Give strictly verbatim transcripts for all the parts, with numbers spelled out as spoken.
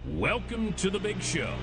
Welcome to the big show.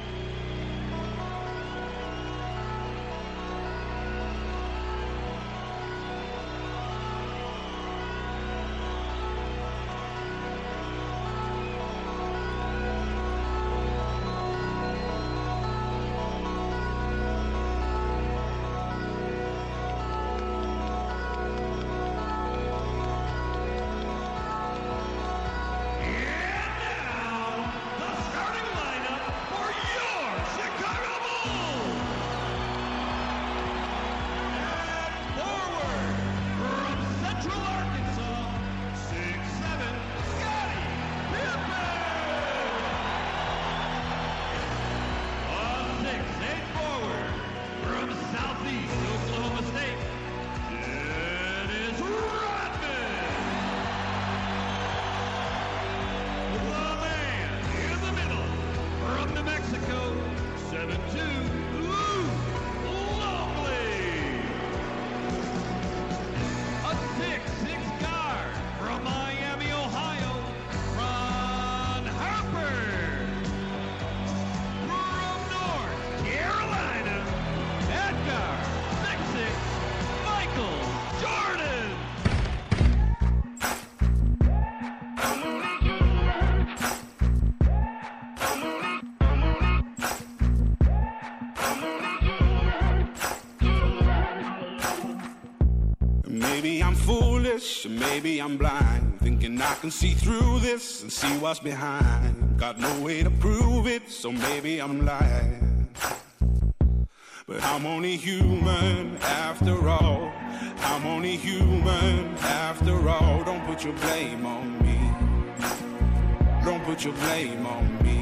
Maybe I'm foolish, or maybe I'm blind, thinking I can see through this and see what's behind. Got no way to prove it, so maybe I'm lying. But I'm only human after all. I'm only human after all. Don't put your blame on me. Don't put your blame on me.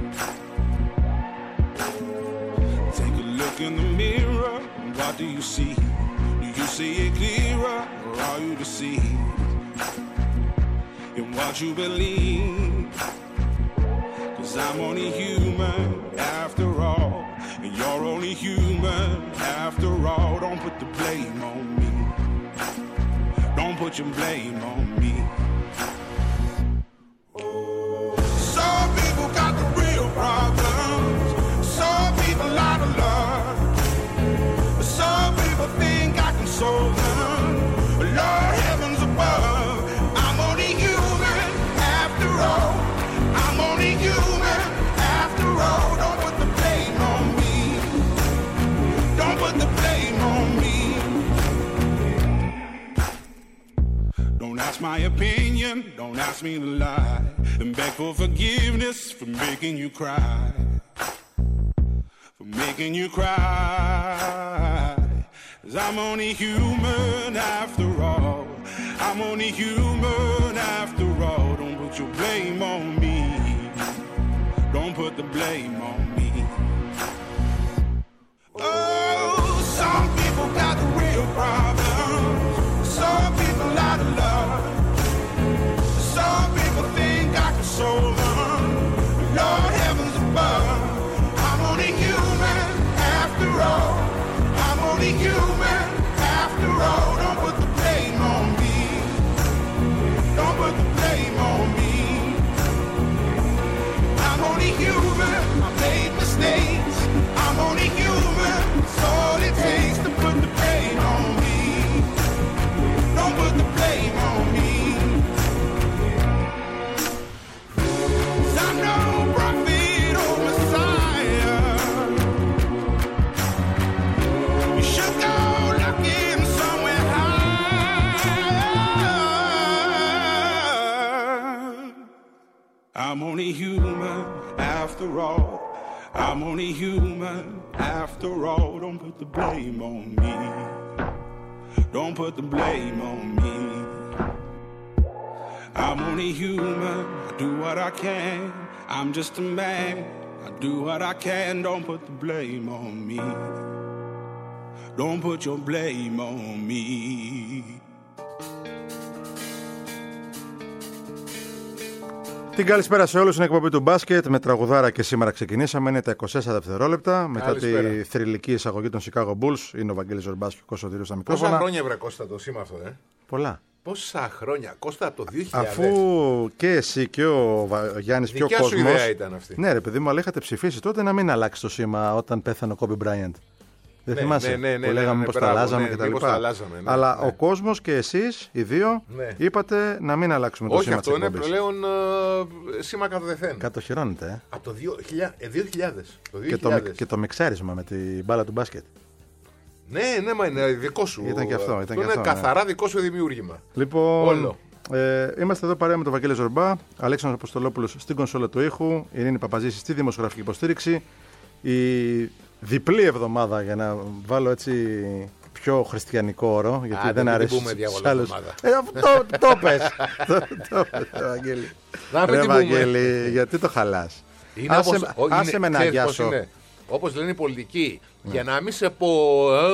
Take a look in the mirror, what do you see? You see it clearer, or are you deceived in what you believe? Cause I'm only human after all, and you're only human after all. Don't put the blame on me. Don't put your blame on me. Some people got the real problems. Some people out of love. Some people think I can solve them. Lord heavens above, I'm only human after all. I'm only human after all. Don't put the blame on me. Don't put the blame on me. Don't ask my opinion, don't ask me to lie, and beg for forgiveness for making you cry. For making you cry. Cause I'm only human after all. I'm only human after all. Don't put your blame on me. Don't put the blame on me. Oh, some people got the real problems. Some people out of love. Some people think I can solve them. Lord heavens above, I'm only human after all. I'm only human after all. Don't put the blame on me. Don't put the blame on me. I'm only human. I made mistakes. I'm only human. It's all it takes to put the blame on me. Don't put the blame on me. 'Cause I'm no prophet or Messiah. You should go looking somewhere high. I'm only human after all. I'm only human after all. Don't put the blame on me. Don't put the blame on me. I'm only human. I do what I can. I'm just a man. I do what I can. Don't put the blame on me. Don't put your blame on me. Την καλησπέρα σε όλους, είναι εκπομπή του μπάσκετ με τραγουδάρα και σήμερα ξεκινήσαμε. Είναι τα είκοσι τέσσερα δευτερόλεπτα μετά τη θρυλική εισαγωγή των Chicago Bulls. Είναι ο Βαγγέλης Ζορμπάς και ο Κώστας Σωτήριος στα μικρόφωνα. Πόσα χρόνια βρε Κώστα το σήμα αυτό, ε? Πολλά. Πόσα χρόνια, Κώστα, από το δύο χιλιάδες. Αφού και εσύ και ο Γιάννης και ο κόσμος. Δικιά σου ιδέα ήταν αυτή. Ναι, ρε παιδί μου, αλλά είχατε ψηφίσει τότε να μην αλλάξει το σήμα όταν πέθανε ο Κόμπι Μπράιαντ. Δεν ναι, θυμάσαι ναι, ναι, ναι, που λέγαμε ναι, πως ναι, τα μπράβο, αλλάζαμε ναι, και τα μήπως λοιπά. τα αλλάζαμε, ναι, Αλλά ναι. ο κόσμος και εσείς οι δύο ναι. είπατε να μην αλλάξουμε το Όχι, σήμα. αυτό είναι εκπομπής. πλέον uh, σήμα κατωδεθέν. Κατοχυρώνεται. Ε. Από το δύο χιλιάδες. Το Και, το, και το μιξάρισμα με την μπάλα του μπάσκετ. Ναι, ναι, μα είναι δικό σου. Ήταν και αυτό. Ήταν αυτό και είναι αυτό, καθαρά ναι. δικό σου δημιούργημα. Λοιπόν, Όλο. Ε, είμαστε εδώ παρέα με τον Βαγγέλη Ζορμπά, Αλέξανδρος Αποστολόπουλος στην κονσόλα του ήχου, Ειρήνη Παπαζήση στη δημοσιογραφική υποστήριξη. Η διπλή εβδομάδα, για να βάλω έτσι πιο χριστιανικό όρο, γιατί Α, δεν δεν αρέσει την πούμε στους άλλους. εβδομάδα. Ε, αυτό το πες. Το πες, Βαγγέλη. Να μην Ρε την πούμε. Βαγγέλη, γιατί το χαλάς? Είναι Άσε, όπως, ο, άσε είναι, με να ξέρεις πώς αγιάσω. είναι. Όπως λένε οι πολιτικοί, για να μην σε πω. «Ε, ε, ε,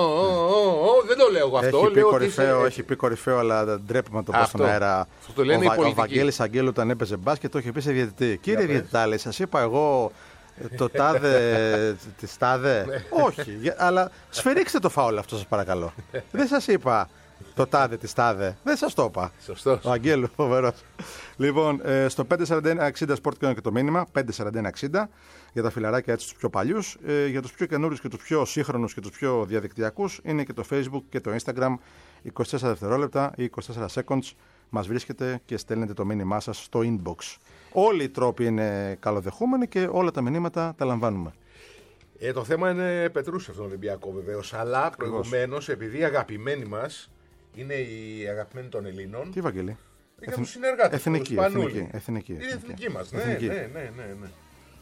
ε, δεν το λέω εγώ αυτό. Έχει πει, λέω ότι κορυφαίο, είσαι- έχει πει κορυφαίο, αλλά δεν ντρέπομαι να το πω Αυτό. στον αέρα. Αυτό το λένε ο, οι Βα- ο πολιτικοί. Βαγγέλης Αγγέλου όταν έπαιζε μπάσκετ το είχε πει σε διαιτητή. Κύριε πες. διαιτητά, λέει, σας είπα εγώ ε, το τάδε της τάδε. Όχι, για- αλλά σφυρίξτε το φάουλ αυτό σας παρακαλώ. Δεν σας είπα το τάδε της τάδε. Δεν σας το είπα. Σωστός. Ο Αγγέλου, φοβερός. Λοιπόν, ε, στο πέντε σαράντα ένα εξήντα Sport και το μήνυμα, πέντε σαράντα ένα εξήντα, για τα φιλαράκια έτσι τους πιο παλιούς. Ε, για τους πιο καινούριους και τους πιο σύγχρονους και τους πιο διαδικτυακούς είναι και το Facebook και το Instagram, είκοσι τέσσερα δευτερόλεπτα ή είκοσι τέσσερα seconds. Μας βρίσκετε και στέλνετε το μήνυμά σας στο inbox. Όλοι οι τρόποι είναι καλοδεχούμενοι και όλα τα μηνύματα τα λαμβάνουμε. Ε, το θέμα είναι Πετρούσεφ στον Ολυμπιακό βεβαίως. Αλλά προηγουμένως, επειδή οι αγαπημένοι μας είναι οι αγαπημένοι των Ελλήνων. Τι, Βαγγέλη? Για τους συνεργάτες. Εθνική, τους Σπανούλη. εθνική, εθνική, Είναι εθνική. εθνική μας. Ναι, Εθνική. ναι, ναι, ναι, ναι.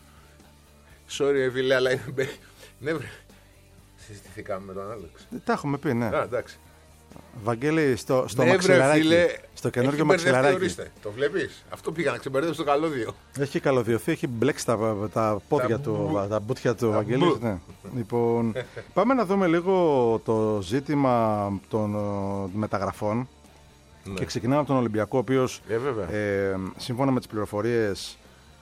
Sorry, φίλε, αλλά είναι. Ναι, βρε. Συζητηθήκαμε με τον Άλεξ. Τα έχουμε πει, ναι. Α, εντάξει. Βαγγέλη, στο, στο Ναι, βρε, μαξιλαράκι. φίλε, Στο καινούργιο έχει μπερδευτεί, μαξιλαράκι. ορίστε. Το βλέπεις. Αυτό πήγα να ξεμπερδεύω στο καλώδιο. Έχει καλωδιωθεί, έχει μπλέξει τα, τα πόδια Τα του, μπου. τα μπουτια του Τα Βαγγέλη. μπου. Ναι. Λοιπόν, πάμε να δούμε λίγο το ζήτημα των ε, μεταγραφών. Ναι. Και ξεκινάμε από τον Ολυμπιακό, ο οποίος Ε, βέβαια. ε, σύμφωνα με τις πληροφορίες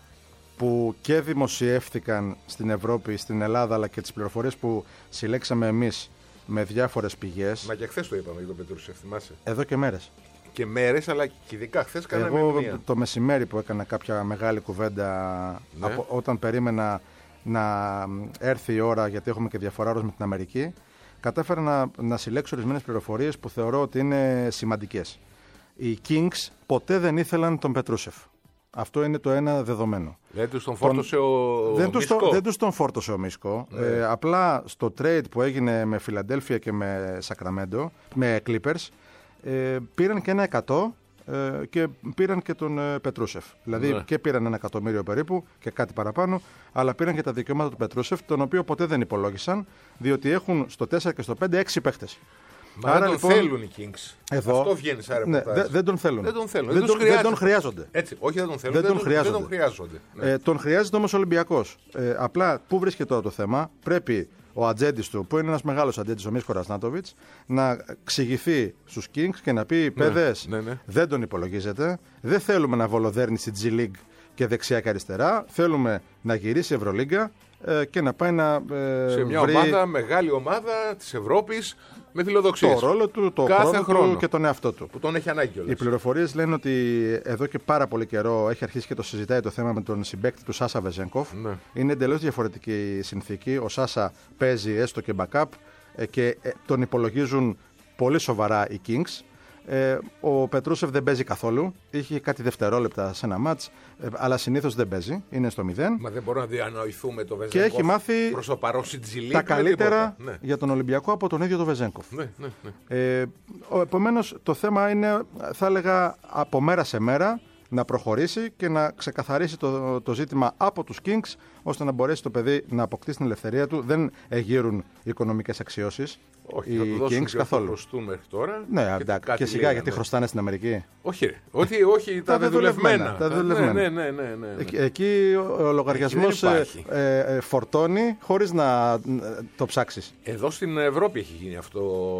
που και δημοσιεύθηκαν στην Ευρώπη, στην Ελλάδα, αλλά και τις πληροφορίες που συλλέξαμε εμείς με διάφορες πηγές, Μα και χθες το είπαμε για τον Πετρούσεφ, θυμάσαι. εδώ και μέρες. Και μέρες, αλλά και ειδικά χθες κάναμε Εγώ μία. το μεσημέρι που έκανα κάποια μεγάλη κουβέντα, Ναι. από, όταν περίμενα να έρθει η ώρα, γιατί έχουμε και διαφορά ώρας με την Αμερική, κατάφερα να, να συλλέξω ορισμένες πληροφορίες που θεωρώ ότι είναι σημαντικές. Οι Kings ποτέ δεν ήθελαν τον Πετρούσεφ. Αυτό είναι το ένα δεδομένο. Δεν τους τον φόρτωσε ο Δεν τους, Μίσκο. το, δεν τους τον φόρτωσε ο Μίσκο. Ναι. Ε, απλά στο trade που έγινε με Φιλαντέλφια και με Σακραμέντο, με Clippers, ε, πήραν και ένα εκατό ε, και πήραν και τον ε, Πετρούσεφ. Δηλαδή Ναι. και πήραν ένα εκατομμύριο περίπου και κάτι παραπάνω, αλλά πήραν και τα δικαιώματα του Πετρούσεφ, τον οποίο ποτέ δεν υπολόγισαν, διότι έχουν στο τέσσερα και στο πέντε έξι παίχτες. Μα δεν τον θέλουν οι Kings. Εδώ, Αυτό βγαίνει σαν ναι, ρεπορτάζ. δε- δεν τον θέλουν. Δεν τον θέλουν. Δεν, τους τον, δεν χρειάζεται. τον χρειάζονται. Έτσι, όχι δεν τον θέλουν. Δεν τον Δεν χρειάζονται. τον χρειάζονται. Ναι. Ε, τον χρειάζεται όμως ο Ολυμπιακός. Ε, απλά πού βρίσκεται τώρα το θέμα? Πρέπει ο ατζέντης του, που είναι ένας μεγάλος ατζέντης, ο Μίσκο Ρασνάτοβιτς, να εξηγηθεί στους Kings και να πει: παιδες, ναι, ναι. δεν τον υπολογίζετε. Δεν θέλουμε να βολοδέρνει στη G League και δεξιά και αριστερά. Θέλουμε να γυρίσει η Ευρωλίγκα ε, και να πάει να ε, Σε μια βρει ομάδα, μεγάλη ομάδα της Ευρώπης με φιλοδοξίες. το ρόλο του, το Κάθε χρόνο του και τον εαυτό του. Που τον έχει ανάγκη κιόλας. Οι πληροφορίες λένε ότι εδώ και πάρα πολύ καιρό έχει αρχίσει και το συζητάει το θέμα με τον συμπαίκτη του Σάσα Βεζένκοφ. Ναι. Είναι εντελώς διαφορετική η συνθήκη. Ο Σάσα παίζει έστω και backup ε, και ε, τον υπολογίζουν πολύ σοβαρά οι Kings. Ε, ο Πετρούσεφ δεν παίζει καθόλου. Είχε κάτι δευτερόλεπτα σε ένα μάτς, ε, αλλά συνήθως δεν παίζει. Είναι στο μηδέν. Μα δεν μπορούμε να διανοηθούμε το Και Βεζέγκοφ έχει μάθει προς το παρόν Σιτζιλίκ τα με καλύτερα τίποτα. Ναι. για τον Ολυμπιακό από τον ίδιο τον Βεζένκοφ. Ναι, ναι, ναι. Ε, Επομένως το θέμα είναι, θα έλεγα, από μέρα σε μέρα να προχωρήσει και να ξεκαθαρίσει το, το ζήτημα από τους Kings, ώστε να μπορέσει το παιδί να αποκτήσει την ελευθερία του. Δεν εγείρουν οικονομικές αξιώσεις Όχι, οι θα του δώσουν Kings και ό,τι καθόλου. χρωστούν μέχρι τώρα. Ναι, και εντάξει, κάτι και σιγά λέγανε. γιατί χρωστάνε στην Αμερική. Όχι, ρε. Ότι, όχι τα, Τα δεδουλευμένα. δεδουλευμένα, τα δεδουλευμένα. Ναι, ναι, ναι, ναι, ναι. Εκεί, εκεί ο λογαριασμός δεν ε, υπάρχει. ε, ε, φορτώνει χωρίς να ε, το ψάξεις. Εδώ στην Ευρώπη έχει γίνει αυτό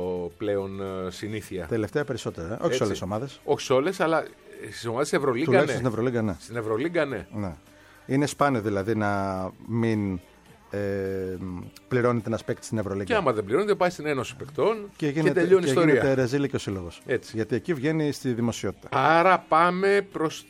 πλέον ε, συνήθεια. Τελευταία περισσότερα, ε. όχι σε Έτσι. όλες τις ομάδες. Όχι σε όλες, αλλά στις ομάδες της Ευρωλίγκα Τουλάχιστον ναι. στην Ευρωλίγκα, ναι. Στην Ευρωλίγκα ναι. Ναι. Είναι σπάνιο δηλαδή να μην ε, πληρώνεται ένας παίκτης στην Ευρωλίγκα. Και άμα δεν πληρώνεται, πάει στην Ένωση Παικτών και, γίνεται, και τελειώνει η ιστορία. Και γίνεται ρεζίλη και ο σύλλογος. Έτσι. Γιατί εκεί βγαίνει στη δημοσιότητα. Άρα πάμε προς,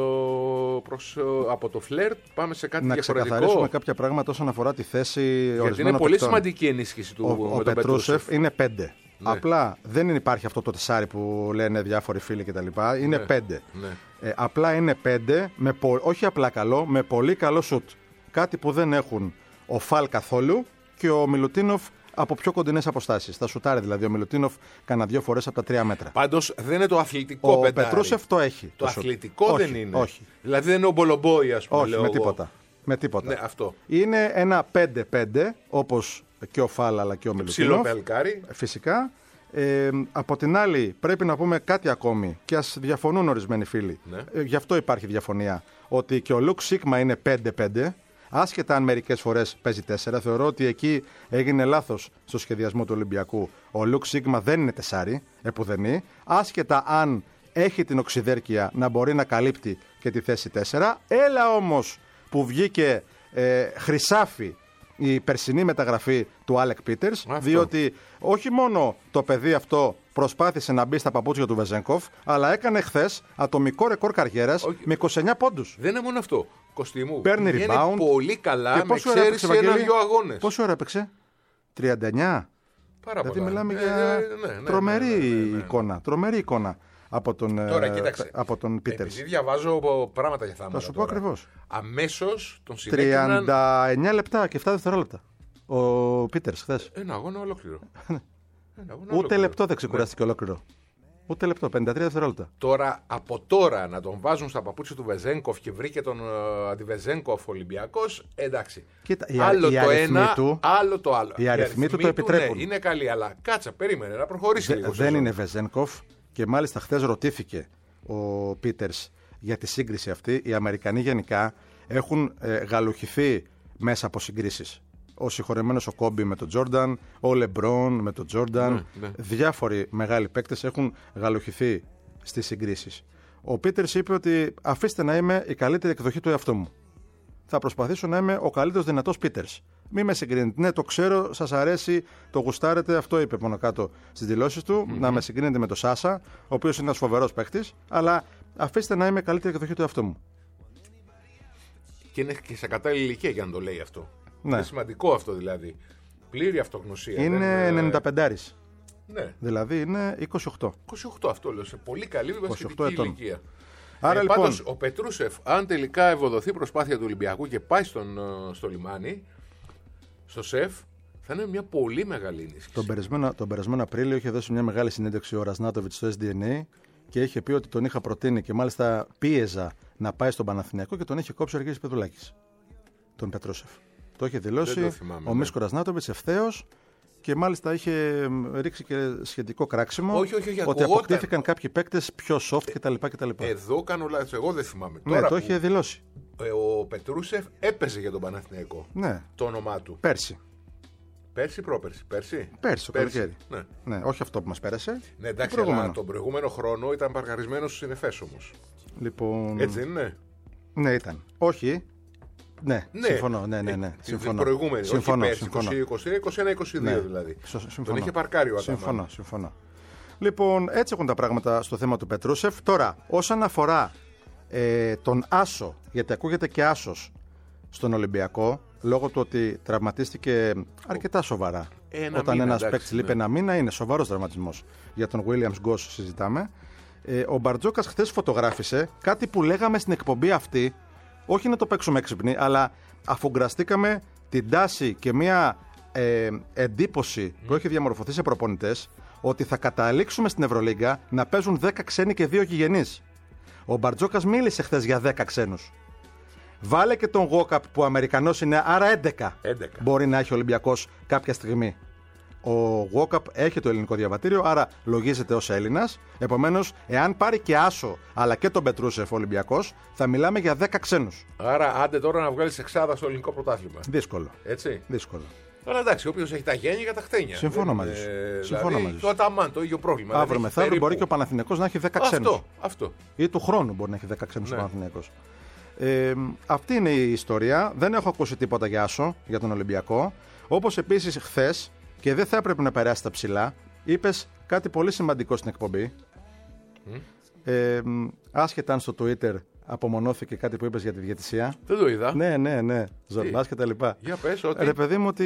προς, από το φλερτ, πάμε σε κάτι να διαφορετικό. Να ξεκαθαρίσουμε κάποια πράγματα όσον αφορά τη θέση ορισμένων Γιατί είναι πολύ παικτών. Σημαντική η ενίσχυση του Ο, με ο Πετρούσεφ είναι πέντε. Ναι. Απλά δεν υπάρχει αυτό το τεσάρι που λένε διάφοροι φίλοι κτλ. Είναι ναι. πέντε. Ναι. Ε, απλά είναι πέντε, με πο... όχι απλά καλό, με πολύ καλό σουτ. Κάτι που δεν έχουν ο Φαλ καθόλου και ο Μιλουτίνοφ από πιο κοντινές αποστάσεις. Θα σουτάρει δηλαδή ο Μιλουτίνοφ κάνα δύο φορές από τα τρία μέτρα. Πάντως δεν είναι το αθλητικό ο πεντάρι. Ο Πετρούσεφ το έχει. Το, το αθλητικό όχι, δεν είναι. Όχι. Δηλαδή δεν είναι ο Μπολομπόι, ας πούμε. Όχι, λέω με εγώ. τίποτα. Με τίποτα. Ναι, αυτό. Είναι ένα πέντε πέντε, όπως και ο Φάλ αλλά και ο Μιλουτίνοφ. Ψιλοπελκάρι. Φυσικά. Ε, από την άλλη, πρέπει να πούμε κάτι ακόμη και ας διαφωνούν ορισμένοι φίλοι. Ναι. Ε, γι' αυτό υπάρχει διαφωνία. Ότι και ο Λουκ Σίγμα είναι πέντε πέντε. Άσχετα αν μερικές φορές παίζει τέσσερα, θεωρώ ότι εκεί έγινε λάθος στο σχεδιασμό του Ολυμπιακού. Ο Λουκ Σίγμα δεν είναι τεσάρι, επουδενή. Άσχετα αν έχει την οξυδέρκεια να μπορεί να καλύπτει και τη θέση τέσσερα. Έλα όμως που βγήκε ε, χρυσάφι η περσινή μεταγραφή του Άλεκ Πίτερς, διότι όχι μόνο το παιδί αυτό προσπάθησε να μπει στα παπούτσια του Βεζένκοφ, αλλά έκανε χθες ατομικό ρεκόρ καριέρας okay. με είκοσι εννιά πόντους. Δεν είναι μόνο αυτό. Κωστίμου. Παίρνει rebound. Πολύ καλά, με εξαίρεση ένα-δυο αγώνες. Πόση ώρα έπαιξε? τριάντα εννιά. Πάρα δηλαδή πολλά. μιλάμε ναι, για ναι, ναι, τρομερή ναι, ναι, ναι, ναι. εικόνα. Τρομερή εικόνα από τον, τώρα, κοίταξε, από τον Πίτερς. Επειδή διαβάζω πράγματα για θάματα. Θα σου πω ακριβώς. Αμέσως τον συνέκριναν... τριάντα εννιά λεπτά και επτά δευτερόλεπτα. Ο Πίτερς χθες. Ένα αγώνα ολόκληρο. Ένα αγώνα Ούτε ολόκληρο. λεπτό δεν ξεκουράστηκε ναι. ολόκληρο. Ούτε λεπτό, πενήντα τρία δευτερόλεπτα. Τώρα, από τώρα να τον βάζουν στα παπούτσια του Βεζένκοφ και βρήκε τον uh, αντιβεζένκοφ Ολυμπιακός, εντάξει. Κοίτα, η, άλλο η το ένα, του, άλλο το άλλο. Οι αριθμοί του το επιτρέπουν. Ναι, είναι καλή, αλλά κάτσα, περίμενε να προχωρήσει Δε, λίγο. Δεν είναι Βεζένκοφ και μάλιστα χθες ρωτήθηκε ο Πίτερς για τη σύγκριση αυτή. Οι Αμερικανοί γενικά έχουν ε, γαλουχηθεί μέσα από συγκρίσεις. Ο συγχωρεμένος ο Κόμπι με τον Τζόρνταν, ο Λεμπρόν με τον Τζόρνταν. Ναι, ναι. Διάφοροι μεγάλοι παίκτες έχουν γαλουχηθεί στις συγκρίσεις. Ο Πίτερς είπε ότι αφήστε να είμαι η καλύτερη εκδοχή του εαυτού μου. Θα προσπαθήσω να είμαι ο καλύτερος δυνατός Πίτερς. Μη με συγκρίνετε. Ναι, το ξέρω, σας αρέσει, το γουστάρετε. Αυτό είπε πάνω κάτω στις δηλώσεις του. Mm-hmm. Να με συγκρίνετε με τον Σάσα, ο οποίος είναι ένας φοβερός παίκτης. Αλλά αφήστε να είμαι η καλύτερη εκδοχή του εαυτού μου. Και είναι και σε κατάλληλη ηλικία για να το λέει αυτό. Ναι. Είναι σημαντικό αυτό δηλαδή. Πλήρη αυτογνωσία. Είναι δεν... ενενήντα πέντε. Ναι. Δηλαδή είναι είκοσι οκτώ. είκοσι οκτώ αυτό λέω. Σε πολύ καλή βασιλική ηλικία. Άρα, ε, λοιπόν... Πάντως ο Πετρούσεφ, αν τελικά ευοδοθεί η προσπάθεια του Ολυμπιακού και πάει στον, στο λιμάνι, στο ΣΕΦ, θα είναι μια πολύ μεγάλη ενίσχυση. Τον περασμένο, τον περασμένο Απρίλιο είχε δώσει μια μεγάλη συνέντευξη ο Ρασνάτοβιτς στο Ες Ντι Εν Έι και είχε πει ότι τον είχα προτείνει και μάλιστα πίεζα να πάει στον Παναθηναϊκό και τον είχε κόψει ο Αργύρης Πεδουλάκης. Τον Πετρούσεφ. Το είχε δηλώσει το θυμάμαι, ο ναι. Μίσκο Ρασνάτοβιτς ευθέως και μάλιστα είχε ρίξει και σχετικό κράξιμο. Όχι, όχι, όχι, ότι αποκτήθηκαν κάποιοι παίκτες πιο soft κτλ. Εδώ κάνω λάθος. Εγώ δεν θυμάμαι. Ναι, τώρα το είχε δηλώσει. Ο Πετρούσεφ έπαιζε για τον Παναθηναϊκό. Ναι. Το όνομά του. Πέρσι. Πέρσι, πρόπερσι. Πέρσι. Πέρσι το καλοκαίρι. Ναι. ναι, όχι αυτό που μας πέρασε. Ναι, εντάξει, το αλλά τον προηγούμενο χρόνο ήταν παρκαρισμένος στους συννεφές όμως. Λοιπόν... Έτσι δεν είναι. Ναι, ήταν. Όχι. Ναι, ναι, συμφωνώ. Ναι, ναι, ναι. Την προηγούμενη. Συμφωνώ, όχι συμφωνώ. είκοσι, είκοσι ένα, είκοσι δύο ναι. δηλαδή. Συμφωνώ. Τον είχε παρκάρει ο Αταμάν. Συμφωνώ, συμφωνώ. Λοιπόν, έτσι έχουν τα πράγματα στο θέμα του Πετρούσεφ. Τώρα, όσον αφορά ε, τον Άσο, γιατί ακούγεται και Άσος στον Ολυμπιακό, λόγω του ότι τραυματίστηκε αρκετά σοβαρά. Ένα Όταν μήνα, ένας παίκτης λείπει ένα μήνα, είναι σοβαρός τραυματισμός. Για τον Williams Goss συζητάμε. Ε, ο Μπαρτζόκας χθες φωτογράφησε κάτι που λέγαμε στην εκπομπή αυτή. Όχι να το παίξουμε έξυπνοι, αλλά αφουγκραστήκαμε την τάση και μια ε, εντύπωση που έχει διαμορφωθεί σε προπονητές ότι θα καταλήξουμε στην Ευρωλίγκα να παίζουν δέκα ξένοι και δύο γηγενείς. Ο Μπαρτζόκας μίλησε χθες για δέκα ξένους. Βάλε και τον Γόκαπ που ο Αμερικανός είναι, άρα έντεκα, έντεκα μπορεί να έχει ο Ολυμπιακός κάποια στιγμή. Ο Γόκαπ έχει το ελληνικό διαβατήριο, άρα λογίζεται ως Έλληνας. Επομένως, εάν πάρει και Άσο αλλά και τον Πετρούσεφ ο Ολυμπιακός, θα μιλάμε για δέκα ξένους. Άρα, άντε τώρα να βγάλεις εξάδα στο ελληνικό πρωτάθλημα. Δύσκολο. Έτσι. Δύσκολο. Αλλά εντάξει, όποιος έχει τα γένεια για τα χτένια. Συμφωνώ μαζί σου. Ε, Συμφωνώ δηλαδή, μαζί σου. Το Αταμάν, το ίδιο πρόβλημα. Αύριο μεθαύριο μπορεί και ο Παναθηναϊκός να έχει δέκα ξένους. Αυτό, αυτό. Ή του χρόνου μπορεί να έχει δέκα ξένους ναι. ο Παναθηναϊκός. Ε, αυτή είναι η ιστορία. Δεν έχω ακούσει τίποτα για άσο για τον Ολυμπιακό. Όπως επίσης χθες, και δεν θα έπρεπε να περάσει τα ψηλά, είπες κάτι πολύ σημαντικό στην εκπομπή. Mm. Ε, άσχετα αν στο Twitter απομονώθηκε κάτι που είπες για τη διαιτησία. Δεν το είδα. Ναι, ναι, ναι. Ζορμπάς και τα λοιπά. Για πες ότι. Ρε παιδί μου, ότι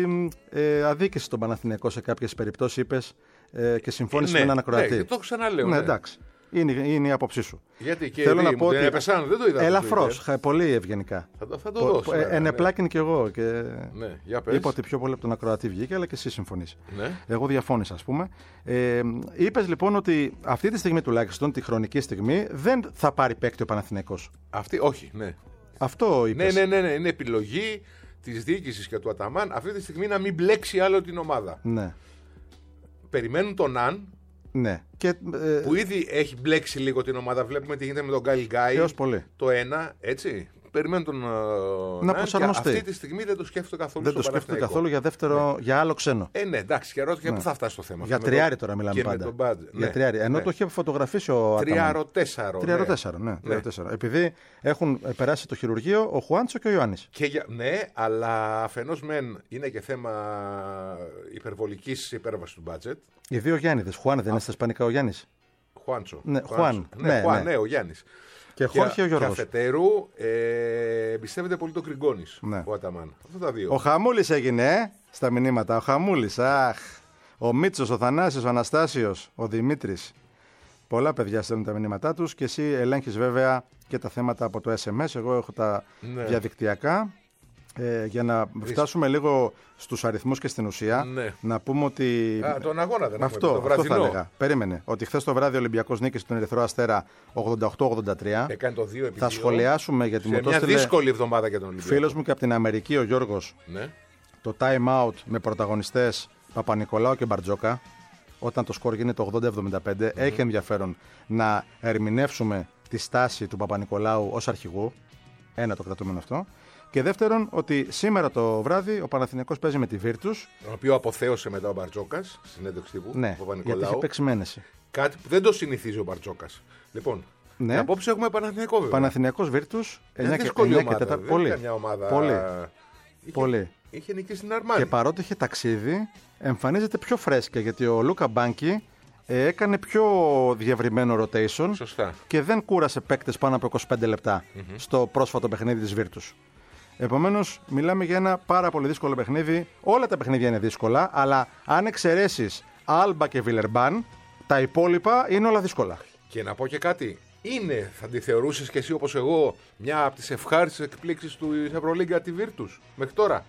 ε, αδίκησε τον Παναθηναϊκό σε κάποιες περιπτώσεις, είπες, ε, και συμφώνησε ναι, με έναν ακροατή. Ναι, το ξαναλέω. Ναι, ναι. εντάξει. Είναι, είναι η άποψή σου. Γιατί και θέλω δι, να πω μου ότι. Έπεσαν, δεν το είδα. Ελαφρώς, πολύ ευγενικά. Θα το, θα το δώσω. Ε, ενεπλάκην κι εγώ. Και ναι, για πες. είπα ότι πιο πολύ από τον ακροατή βγήκε, αλλά και εσύ συμφωνείς. Ναι. Εγώ διαφώνησα, ας πούμε. Ε, είπες λοιπόν ότι αυτή τη στιγμή τουλάχιστον, τη χρονική στιγμή, δεν θα πάρει παίκτη ο Παναθηναϊκός. Αυτή, όχι, ναι. Αυτό είπες. Ναι, ναι, ναι, ναι. Είναι επιλογή της διοίκησης και του Αταμάν αυτή τη στιγμή να μην μπλέξει άλλο την ομάδα. Ναι. Περιμένουν τον Αν. Ναι. Και, ε, που ήδη έχει μπλέξει λίγο την ομάδα. Βλέπουμε τι γίνεται με τον Γκάι Γκάι. Έως πολύ. Το ένα, έτσι. Περιμένουν τον uh, να προσαρμοστεί. Αυτή τη στιγμή δεν το σκέφτεται καθόλου. Δεν το σκέφτεται καθόλου για δεύτερο, ναι. για άλλο ξένο. Ε, ναι, εντάξει, και ερώτηση, ναι. πού θα φτάσει το θέμα. Για τριάρι τώρα μιλάμε πάντα. Για ναι. τριάρι. Ενώ ναι. το είχε φωτογραφίσει ο Αταμάν. Τριάρο-τέσσαρο. Τριάρο-τέσσαρο, ναι. ναι. ναι. Επειδή έχουν περάσει το χειρουργείο ο Χουάντσο και ο Ιωάννης. Και για... Ναι, αλλά αφενός μεν είναι και θέμα υπερβολικής υπέρβασης του μπάτζετ. Οι δύο Γιάννηδες. Χουάν δεν είναι στα ισπανικά ο Γιάννης. Χουάντσο. Ναι, Χουάν. Ναι, ναι, Χουάν, ναι, ο Γιάννης. Και Χόρχε ο Γιώργος. Και αφετέρου ε, εμπιστεύεται πολύ το Γκριγκόνης, ναι. ο Αταμάν. Αυτά τα δύο. Ο Χαμούλης έγινε ε, στα μηνύματα. Ο Χαμούλης, αχ. Ο Μίτσος, ο Θανάσης, ο Αναστάσιος, ο Δημήτρης. Πολλά παιδιά στέλνουν τα μηνύματά τους και εσύ ελέγχεις βέβαια και τα θέματα από το ες εμ ες. Εγώ έχω τα ναι. διαδικτυακά. Ε, για να φτάσουμε λίγο στους αριθμούς και στην ουσία, ναι. να πούμε ότι. Α, τον αγώνα δεν αυτό, έχουμε, το αυτό θα έλεγα. Περίμενε. Ότι χθες το βράδυ ο Ολυμπιακός νίκησε τον Ερυθρό Αστέρα ογδόντα οκτώ ογδόντα τρία. Έκανε το δύο επί θα δύο. σχολιάσουμε γιατί σε μου το μια έστειλε δύσκολη εβδομάδα για τον Ολυμπιακό. Φίλος μου και από την Αμερική, ο Γιώργος. Ναι. Το time out με πρωταγωνιστές Παπα-Νικολάου και Μπαρτζόκα. Όταν το σκορ γίνεται ογδόντα εβδομήντα πέντε, mm-hmm. έχει ενδιαφέρον να ερμηνεύσουμε τη στάση του Παπα-Νικολάου ως αρχηγού. Ένα το κρατούμενο αυτό. Και δεύτερον, ότι σήμερα το βράδυ ο Παναθηναϊκός παίζει με τη Βίρτους. Τον οποίο αποθέωσε μετά ο Μπαρτζόκας, συνέντευξη τύπου. Ναι, γιατί έχει παίξει μένεση. Κάτι που δεν το συνηθίζει ο Μπαρτζόκας. Λοιπόν, ναι. απόψε έχουμε Παναθηναϊκό βέβαια. Παναθηναϊκός Βίρτους, εννιά και τέσσερα. Πολύ. Μια ομάδα... Πολύ. Είχε... Πολύ. Είχε νικήσει στην Αρμάνη. Και παρότι είχε ταξίδι, εμφανίζεται πιο φρέσκια γιατί ο Λούκα Μπάνκι ε, έκανε πιο διευρυμένο rotation. Σωστά. Και δεν κούρασε παίκτες πάνω από είκοσι πέντε λεπτά mm-hmm. στο πρόσφατο παιχνίδι της Βίρτους. Επομένως, μιλάμε για ένα πάρα πολύ δύσκολο παιχνίδι. Όλα τα παιχνίδια είναι δύσκολα, αλλά αν εξαιρέσεις Άλμπα και Βιλερμπάν, τα υπόλοιπα είναι όλα δύσκολα. Και να πω και κάτι. Είναι, θα τη θεωρούσες και εσύ όπως εγώ, μια από τις ευχάριστες εκπλήξεις του Ευρωλίγκα τη Βίρτους μέχρι τώρα?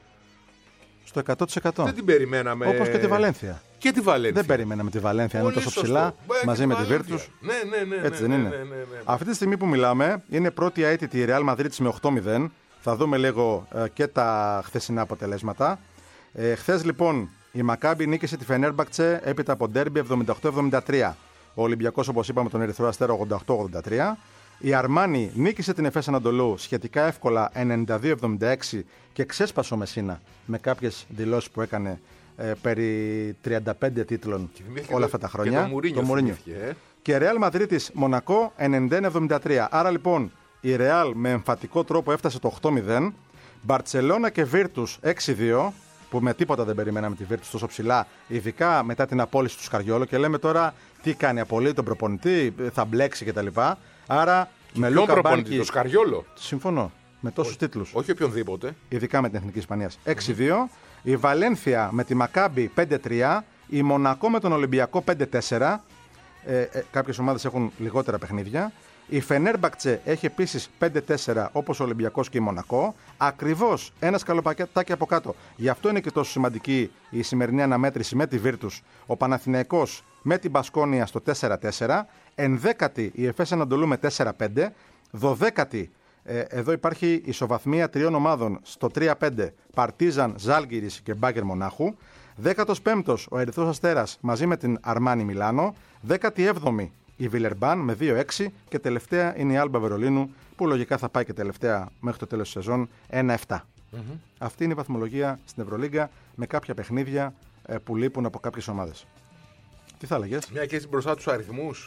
Στο εκατό τοις εκατό. Δεν την περιμέναμε. Όπως και τη Βαλένθια. Και τη Βαλένθια. Δεν περιμέναμε τη Βαλένθια, είναι τόσο ψηλά μαζί με τη Βίρτους. Ναι, ναι, ναι. Έτσι ναι, δεν ναι, είναι. ναι, ναι, ναι. Αυτή τη στιγμή που μιλάμε, είναι πρώτη αίτητη η Real Madrid με οκτώ μηδέν. Θα δούμε λίγο ε, και τα χθεσινά αποτελέσματα. Ε, χθες λοιπόν η Μακάμπι νίκησε τη Φενέρμπαχτσε έπειτα από ντέρμπι εβδομήντα οκτώ εβδομήντα τρία. Ο Ολυμπιακός, όπως είπαμε, τον Ερυθρό Αστέρα ογδόντα οκτώ ογδόντα τρία. Η Αρμάνι νίκησε την Εφές Ανατολού σχετικά εύκολα ενενήντα δύο εβδομήντα έξι και ξέσπασε ο Μεσίνα με κάποιες δηλώσεις που έκανε ε, περί τριάντα πέντε τίτλων όλα αυτά τα χρόνια. Και το Μουρίνιο. Ε. Και Real Madrid Μονακό ενενήντα ένα εβδομήντα τρία. Άρα λοιπόν η Real με εμφατικό τρόπο έφτασε το οκτώ μηδέν. Μπαρτσελώνα και Βίρτους έξι δύο, που με τίποτα δεν περιμέναμε τη Βίρτους τόσο ψηλά, ειδικά μετά την απόλυση του Σκαριόλο. Και λέμε τώρα τι κάνει, απολύει τον προπονητή, θα μπλέξει κτλ. Άρα και με Λούκα Μπάνκι. Το Σκαριόλο. Συμφωνώ. Με τόσους τίτλους. Όχι οποιονδήποτε. Ειδικά με την Εθνική Ισπανίας. έξι δύο. Η Βαλένθια με τη Μακάμπι πέντε τρία. Η Μονακό με τον Ολυμπιακό πέντε τέσσερα. Ε, ε, κάποιες ομάδες έχουν λιγότερα παιχνίδια. Η Φενέρμπαχτσε έχει επίσης πέντε τέσσερα όπως ο Ολυμπιακός και η Μονακό. Ακριβώς ένα σκαλοπατάκι από κάτω. Γι' αυτό είναι και τόσο σημαντική η σημερινή αναμέτρηση με τη Βίρτους. Ο Παναθηναϊκός με την Μπασκόνια στο τέσσερα τέσσερα. Ενδέκατη η Εφές Ανατολού με τέσσερα πέντε. Δωδέκατη, ε, εδώ υπάρχει ισοβαθμία τριών ομάδων στο τρία πέντε. Παρτίζαν, Ζάλγκιρις και Μπάγκερ Μονάχου. Δέκατος πέμπτος ο Ερυθρός Αστέρας μαζί με την Αρμάνι Μιλάνο. Δέκατη έβδομη η Βιλερμπάν με δύο έξι και τελευταία είναι η Άλμπα Βερολίνου που λογικά θα πάει και τελευταία μέχρι το τέλος της σεζόν ένα επτά. Mm-hmm. Αυτή είναι η βαθμολογία στην Ευρωλίγκα με κάποια παιχνίδια ε, που λείπουν από κάποιες ομάδες. Τι θα έλεγες? Μια και έτσι μπροστά τους αριθμούς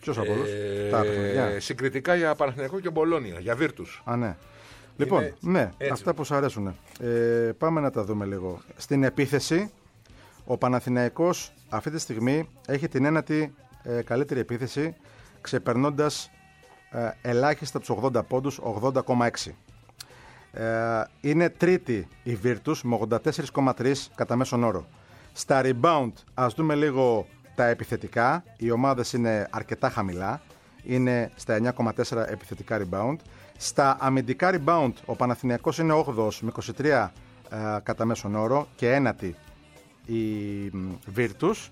Ποιος από όλους? Ε, Τα παιχνίδια. Συγκριτικά για Παναθηναϊκό και Μπολόνια, για Βίρτους. Α, ναι. Λοιπόν, Είναι ναι, έτσι. αυτά που σου αρέσουν. Ε, πάμε να τα δούμε λίγο. Στην επίθεση, ο Παναθηναϊκός αυτή τη στιγμή έχει την ένατη ε, καλύτερη επίθεση, ξεπερνώντας ε, ελάχιστα τους ογδόντα πόντους, ογδόντα κόμμα έξι. Ε, είναι τρίτη η Virtus με ογδόντα τέσσερα κόμμα τρία κατά μέσον όρο. Στα rebound, ας δούμε λίγο τα επιθετικά. Οι ομάδες είναι αρκετά χαμηλά. Είναι στα εννιά κόμμα τέσσερα επιθετικά rebound. Στα αμυντικά rebound, ο Παναθηναϊκός είναι όγδοος με είκοσι τρία ε, κατά μέσον όρο και ένατη η Virtus.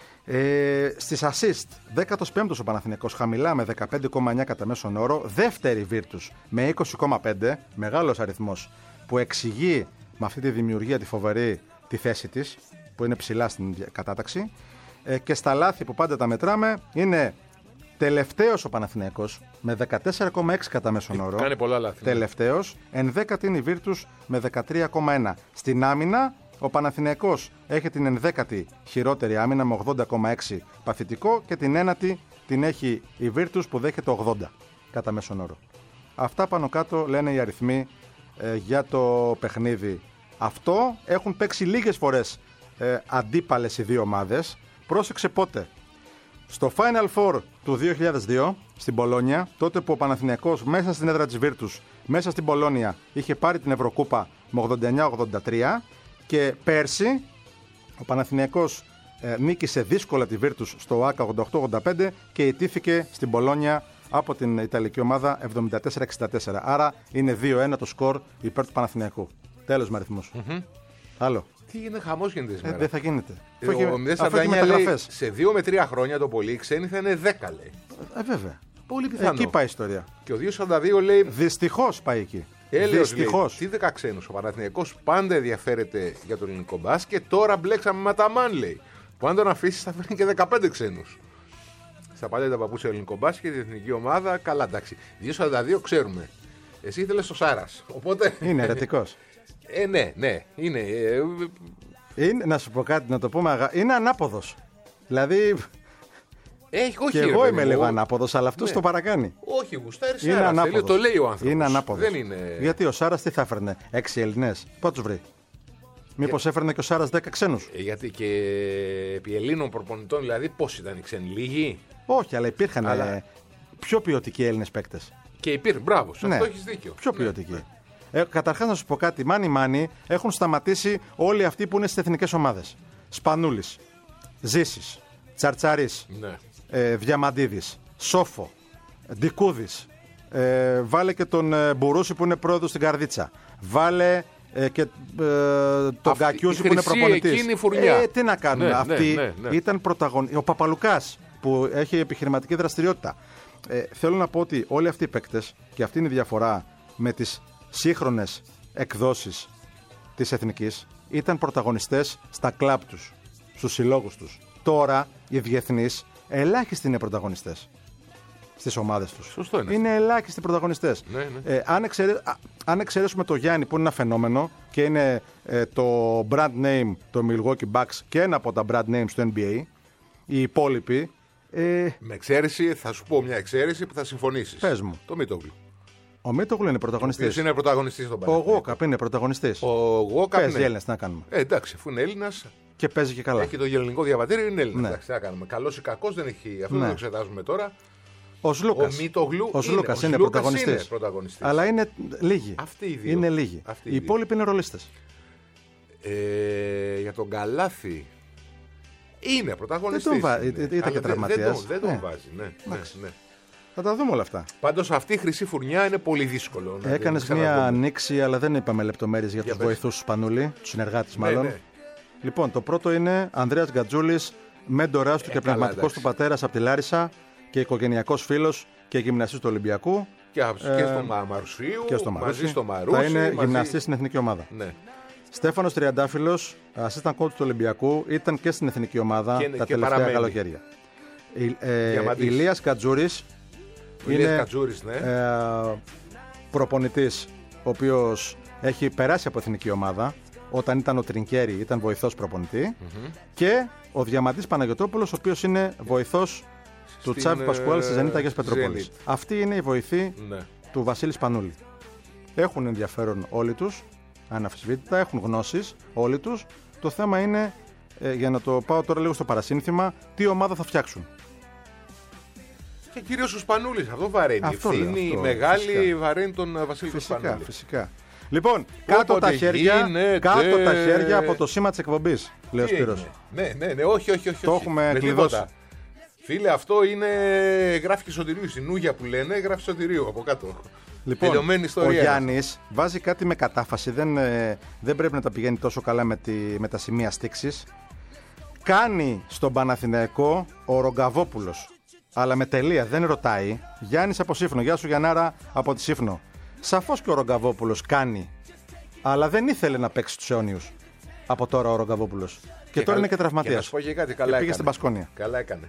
Ε, στις assist, δέκατος πέμπτος ο Παναθηναϊκός, χαμηλά με δεκαπέντε κόμμα εννιά κατά μέσον όρο. Δεύτερη Virtus με είκοσι κόμμα πέντε, μεγάλος αριθμός, που εξηγεί με αυτή τη δημιουργία τη φοβερή τη θέση της, που είναι ψηλά στην κατάταξη. Ε, και στα λάθη που πάντα τα μετράμε, είναι τελευταίος ο Παναθηναϊκός με δεκατέσσερα κόμμα έξι κατά μέσον όρο. Κάνει πολλά λάθη. Ναι. Τελευταίος. Ενδέκατη είναι η Virtus με δεκατρία κόμμα ένα. Στην άμυνα, ο Παναθηναϊκός έχει την ενδέκατη χειρότερη άμυνα με ογδόντα κόμμα έξι παθητικό και την ένατη την έχει η Virtus που δέχεται ογδόντα κατά μέσον όρο. Αυτά πάνω κάτω λένε οι αριθμοί ε, για το παιχνίδι. Αυτό έχουν παίξει λίγες φορές ε, αντίπαλες οι δύο ομάδες. Πρόσεξε πότε. Στο Final Four του δύο χιλιάδες δύο στην Πολόνια, τότε που ο Παναθηναϊκός μέσα στην έδρα της Virtus, μέσα στην Πολόνια, είχε πάρει την Ευρωκούπα με ογδόντα εννιά ογδόντα τρία, και πέρσι ο Παναθηναϊκός ε, νίκησε δύσκολα τη Virtus στο ΆΚΑ ογδόντα οκτώ ογδόντα πέντε και ιτήθηκε στην Πολόνια από την Ιταλική ομάδα εβδομήντα τέσσερα εξήντα τέσσερα. Άρα είναι δύο ένα το σκορ υπέρ του Παναθηναϊκού. Τέλος με αριθμούς. Mm-hmm. Άλλο. Τι είναι χαμός γίνεται Ε, σήμερα. δεν θα γίνεται. Ε, ο μηδέν σαράντα εννιά λέει, σε δύο με τρία χρόνια το πολύ ξένοι θα είναι δέκα, λέει. Ε, βέβαια. Πολύ πιθανό. Εκεί πάει η ιστορία. Και ο δύο σαράντα δύο λέει. Δυστυχώς πάει εκεί. Έλεος, Δυστυχώς. λέει, τι δέκα ξένους. Ο Παναθηναϊκός πάντα ενδιαφέρεται για το ελληνικό μπάσκετ. Τώρα μπλέξαμε με τα μαν, λέει. Που αν τον αφήσει θα φέρνει και δεκαπέντε ξένους. Στα παλιά τα παππούσια ελληνικό μπάσκετ, η εθνική ομάδα, καλά εντάξει. δύο σαράντα δύο ξέρουμε. Εσύ ήθελες το Σάρας. Οπότε. Είναι ερετικός. ε, ναι, ναι. Είναι. Ε, Είναι, να σου πω κάτι, να το πούμε αγα... Είναι ανάποδος. Δηλαδή. Έχει, όχι, Και ρε, εγώ παιδί είμαι μου. λίγο ανάποδος, αλλά αυτός Ναι. το παρακάνει. Όχι, γουστάρει Είναι Σάρας. ανάποδος. Το λέει ο άνθρωπος. Είναι ανάποδος. Δεν είναι. Γιατί ο Σάρας τι θα έφερνε, έξι Ελληνές. Πού τους βρει. Μήπως έφερνε και ο Σάρας δέκα ξένους. Ε, γιατί και επί Ελλήνων προπονητών, δηλαδή, πώς ήταν οι ξένοι, λίγοι. Όχι, αλλά υπήρχαν Αλλά- ε, πιο ποιοτικοί Έλληνες παίκτες. Και υπήρχε, μπράβο, σε Ναι. αυτό έχει δίκιο. Πιο Ναι, ποιοτικοί. ναι. Ε, καταρχάς να σου πω κάτι, μάνι μάνι έχουν σταματήσει όλοι αυτοί που είναι στις εθνικές ομάδες. Σπανούλης, Ζήσης, Τσαρτσαρής, Ναι. ε, Διαμαντίδης, Σόφο, Ντικούδης, ε, βάλε και τον ε, Μπουρούση που είναι πρόεδρος στην Καρδίτσα, βάλε ε, και ε, τον Αυτή- Κακιούση η που είναι χρυσή προπονητής. εκείνη φουρνιά. Ε, τι να κάνουμε, Ναι, ναι, αυτοί ναι, ναι. ήταν πρωταγωνιστές. Ο Παπαλουκάς που έχει επιχειρηματική δραστηριότητα. Ε, θέλω να πω ότι όλοι αυτοί οι παίκτες, και αυτή είναι η διαφορά με τις σύγχρονες εκδόσεις της εθνικής, ήταν πρωταγωνιστές στα κλαμπ τους, στους συλλόγους τους. Τώρα οι διεθνείς ελάχιστοι είναι πρωταγωνιστές στις ομάδες τους. Σωστό είναι. Είναι ελάχιστοι πρωταγωνιστές. Ναι, ναι. Ε, αν, εξαιρε... α, αν εξαιρέσουμε το Γιάννη που είναι ένα φαινόμενο και είναι ε, το brand name το Milwaukee Bucks και ένα από τα brand names του N B A, οι υπόλοιποι. Ε, Με εξαίρεση, θα σου πω μια εξαίρεση που θα συμφωνήσεις. Πες μου. Το Μίτογλου. ο Μίτογλου είναι Ποιος πρωταγωνιστής. είναι πρωταγωνιστής στον Ο Παναθηναϊκό. Γουόκαπ είναι πρωταγωνιστής. Ο Γουόκαπ. Παίζει ναι. Έλληνας, τι να κάνουμε. Ε, εντάξει, αφού είναι Έλληνα, Και παίζει και καλά. έχει το ελληνικό διαβατήριο, είναι Έλληνα. Ναι. Εντάξει, τι να κάνουμε. Καλό ή κακό δεν έχει. Αυτό Ναι. δεν το εξετάζουμε τώρα. Ο Σλούκας. Ο Μίτογλου Ο είναι, Σλούκας ο είναι Σλούκας πρωταγωνιστής. είναι πρωταγωνιστής. Αλλά είναι λίγοι. Αυτοί οι δύο. Είναι λίγοι. Αυτοί οι Οι δύο. υπόλοιποι είναι ρολίστες. Ε, για τον Καλάθι. Είναι πρωταγωνιστής. Δεν τον βά- είναι. ήταν και Αλλά δεν- τραυματίας. Δεν, τον- δεν τον Ναι. βάζει. Ναι, ναι, ναι. Θα τα δούμε όλα αυτά. Πάντως αυτή η χρυσή φουρνιά είναι πολύ δύσκολο. να Έκανε την μία ξαναδούμε. ανοίξη, αλλά δεν είπαμε λεπτομέρειες για, Για τους πες. βοηθούς του Σπανούλη, τους συνεργάτες Ναι, μάλλον. ναι. Λοιπόν, το πρώτο είναι Ανδρέας Γκατζούλης, μέντορας του Ε, και καλά, πνευματικός του εντάξει. πατέρας από τη Λάρισα και οικογενειακός φίλος και γυμναστής του Ολυμπιακού. Και, Ε, και στο Μα- Μαρουσίου, Και στο μαζί Μαρούσι. στο Μαρούσι. Θα είναι μαζί... γυμναστής στην εθνική ομάδα. Ναι. Στέφανος Τριαντάφυλλος, assistant coach του Ολυμπιακού, ήταν και στην εθνική ομάδα Και- τα και τελευταία παραμένει. καλοκαίρια. Η- ε, Διαμαντής. Ηλίας Κατζούρης Ο Ηλίας Κατζούρης, ναι. ε, προπονητής, ο οποίος έχει περάσει από εθνική ομάδα. Όταν ήταν ο Τρινκέρι ήταν βοηθός προπονητή. Και ο Διαμαντής Παναγιωτόπουλος, ο οποίος είναι βοηθός του Στην, Τσάβη Πασκουάλ στη Ζενίτα Αγίας Zenit. Πετρούπολης. Αυτή είναι η βοηθή Ναι. του Βασίλη Σπανούλη. Έχουν ενδιαφέρον όλοι τους, αναμφισβήτητα, έχουν γνώσεις όλοι τους. Το θέμα είναι, ε, για να το πάω τώρα λίγο στο παρασύνθημα, τι ομάδα θα φτιάξουν. Και κυρίως ο Σπανούλης, αυτό βαραίνει. Αυτό Η λέω, ευθύνη αυτό, μεγάλη φυσικά. βαραίνει τον Βασίλη του Φυσικά, Σπανούλη. φυσικά. Λοιπόν, κάτω Όποτε τα, χέρια, γίνεται. κάτω τα χέρια από το σήμα της εκπομπής, λέει ο Τι Σπύρος. έγινε? Ναι, ναι, ναι, όχι, όχι, όχι. Το όχι. έχουμε Με κλειδώσει. τίποτα. Φίλε, αυτό είναι γράφει Σωτηρίου. Στην Ούγια που λένε, γράφει Σωτηρίου από κάτω. Λοιπόν, Τελειωμένη ο ιστορία. Γιάννης βάζει κάτι με κατάφαση, δεν, ε, δεν πρέπει να τα πηγαίνει τόσο καλά με, τη, με τα σημεία στίξης. Κάνει στον Παναθηναϊκό ο Ρογκαβόπουλος, αλλά με τελεία, δεν ρωτάει. Γιάννης από Σύφνο, γεια σου Γιαννάρα από τη Σύφνο. Σαφώς και ο Ρογκαβόπουλος κάνει, αλλά δεν ήθελε να παίξει τους αιώνιους από τώρα ο Ρογκαβόπουλος. Και, τώρα είναι και Και να τραυματίας. σου πω και κάτι, Και καλά πήγε έκανε. στην Πασκόνια. Καλά έκανε.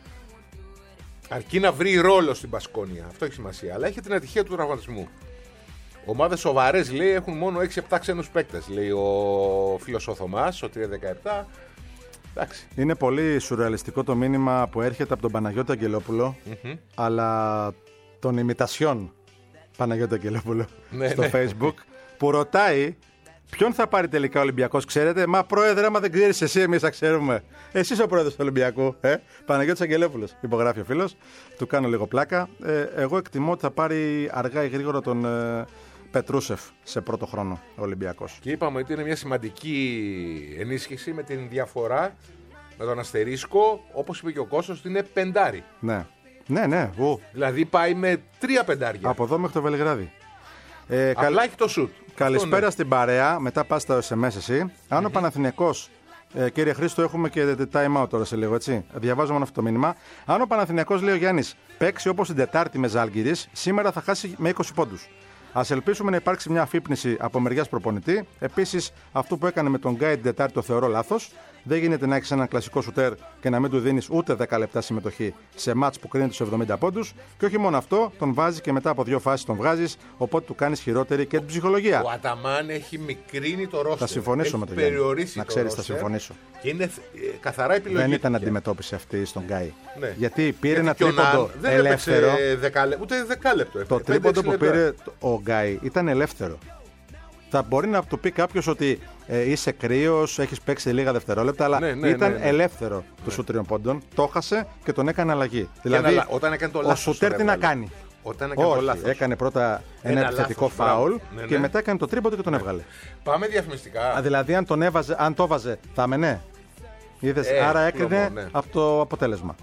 Αρκεί να βρει ρόλο στην Πασκόνια. Αυτό έχει σημασία. Αλλά έχει την ατυχία του τραυματισμού. Ομάδες σοβαρές, λέει, έχουν μόνο έξι επτά ξένους παίκτες. Λέει ο φίλος ο Θωμάς, ο τρία δεκαεπτά. Εντάξει. Είναι πολύ σουρεαλιστικό το μήνυμα που έρχεται από τον Παναγιώτη Αγγελόπουλο, Mm-hmm. αλλά τον ημιτασιόν Παναγιώτη Αγγελόπουλο Ναι, στο ναι. Facebook, που ρωτάει ποιον θα πάρει τελικά ο Ολυμπιακός, ξέρετε. Μα πρόεδρε, άμα δεν ξέρεις εσύ, εμείς θα ξέρουμε. Εσείς ο πρόεδρος του Ολυμπιακού, ε? Παναγιώτης Αγγελόπουλος, υπογράφει ο φίλος. Του κάνω λίγο πλάκα. Ε, εγώ εκτιμώ ότι θα πάρει αργά ή γρήγορα τον ε, Πετρούσεφ σε πρώτο χρόνο ο Ολυμπιακός. Και είπαμε ότι είναι μια σημαντική ενίσχυση με την διαφορά, με τον αστερίσκο, όπως είπε και ο Κώστας, ότι είναι πεντάρι. Ναι, ναι, ναι. Ου. Δηλαδή πάει με τρία πεντάρια. Από εδώ μέχρι το Βελιγράδι. Ε, Απλά καλ- έχει το σουτ. Καλησπέρα Αυτό, ναι. στην παρέα. Μετά πας στα ες εμ ες εσύ. Αν ο Παναθηναϊκός, ε, κύριε Χρήστο, έχουμε και time out τώρα σε λίγο, έτσι. Διαβάζω μόνο αυτό το μήνυμα. Αν ο Παναθηναϊκός, λέει ο Γιάννης, παίξει όπως την Τετάρτη με Ζάλγκιρις, σήμερα θα χάσει με είκοσι πόντους. Ας ελπίσουμε να υπάρξει μια αφύπνιση από μεριάς προπονητή. Επίσης, αυτό που έκανε με τον Γκάι την Τετάρτη το θεωρώ λάθος. Δεν γίνεται να έχεις έναν κλασικό σουτέρ και να μην του δίνεις ούτε δέκα λεπτά συμμετοχή σε μάτς που κρίνει τους εβδομήντα πόντους. Και όχι μόνο αυτό, τον βάζει και μετά από δύο φάσεις τον βγάζεις, οπότε του κάνεις χειρότερη και την ψυχολογία. Ο Αταμάν έχει μικρύνει το ρόστερ. Θα συμφωνήσω έχει με τον Γιάννη. περιορίσει Να το ξέρεις, θα ρόστερ συμφωνήσω. Και είναι ε, καθαρά επιλογή. Δεν ήταν του πια. αντιμετώπιση αυτή στον Γκάι. Ναι. Γιατί πήρε Γιατί ένα και ο τρίποντο Ναν δεν ελεύθερο. έπαιξε δεκάλε- ούτε δεκάλεπτο. Το έπαιξε, τρίποντο πέντε που έξι λεπτά. πήρε ο Γκάι ήταν ελεύθερο. Θα μπορεί να του πει κάποιο ότι ε, είσαι κρύος, έχεις παίξει λίγα δευτερόλεπτα, αλλά Ναι, ναι, ήταν ναι, ναι. ελεύθερο του σου τριών πόντων. Το χάσε και τον έκανε αλλαγή. Δηλαδή, ένα λα- όταν έκανε το ο λάθος σουτέρ τον τι να έβγαλε. κάνει. Όταν έκανε το Όχι, λάθος. έκανε πρώτα ένα, Ένα επιθετικό λάθος, μπράβο. φάουλ Ναι, και ναι. μετά έκανε το τρίποντο και τον έβγαλε. Πάμε διαφημιστικά. Α, δηλαδή, αν, τον έβαζε, αν το έβαζε, θα έμενε. Είδες, Ε, άρα έκρινε πλωμό, ναι. από το αποτέλεσμα.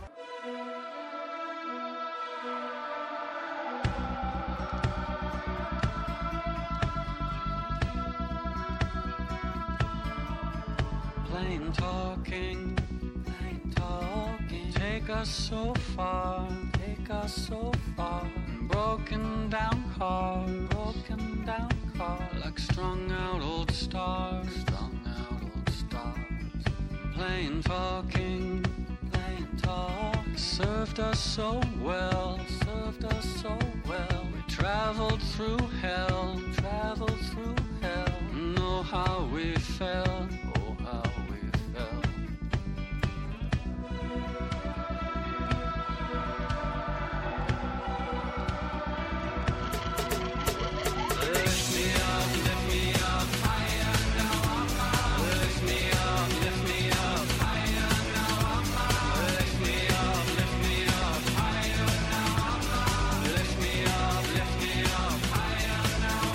Plain talking, plain talking. Take us so far, take us so far. Broken down car, broken down car. Like strung out old stars, strung out old stars. Plain talking, plain talk. Served us so well, served us so well. We traveled through hell, traveled through hell. Know how we felt, oh how we felt. Lift me up, lift me up higher now I'm high. Lift me up, lift me up higher now I'm high. Lift me up, lift me up higher now I'm high. Lift me up, lift me up higher now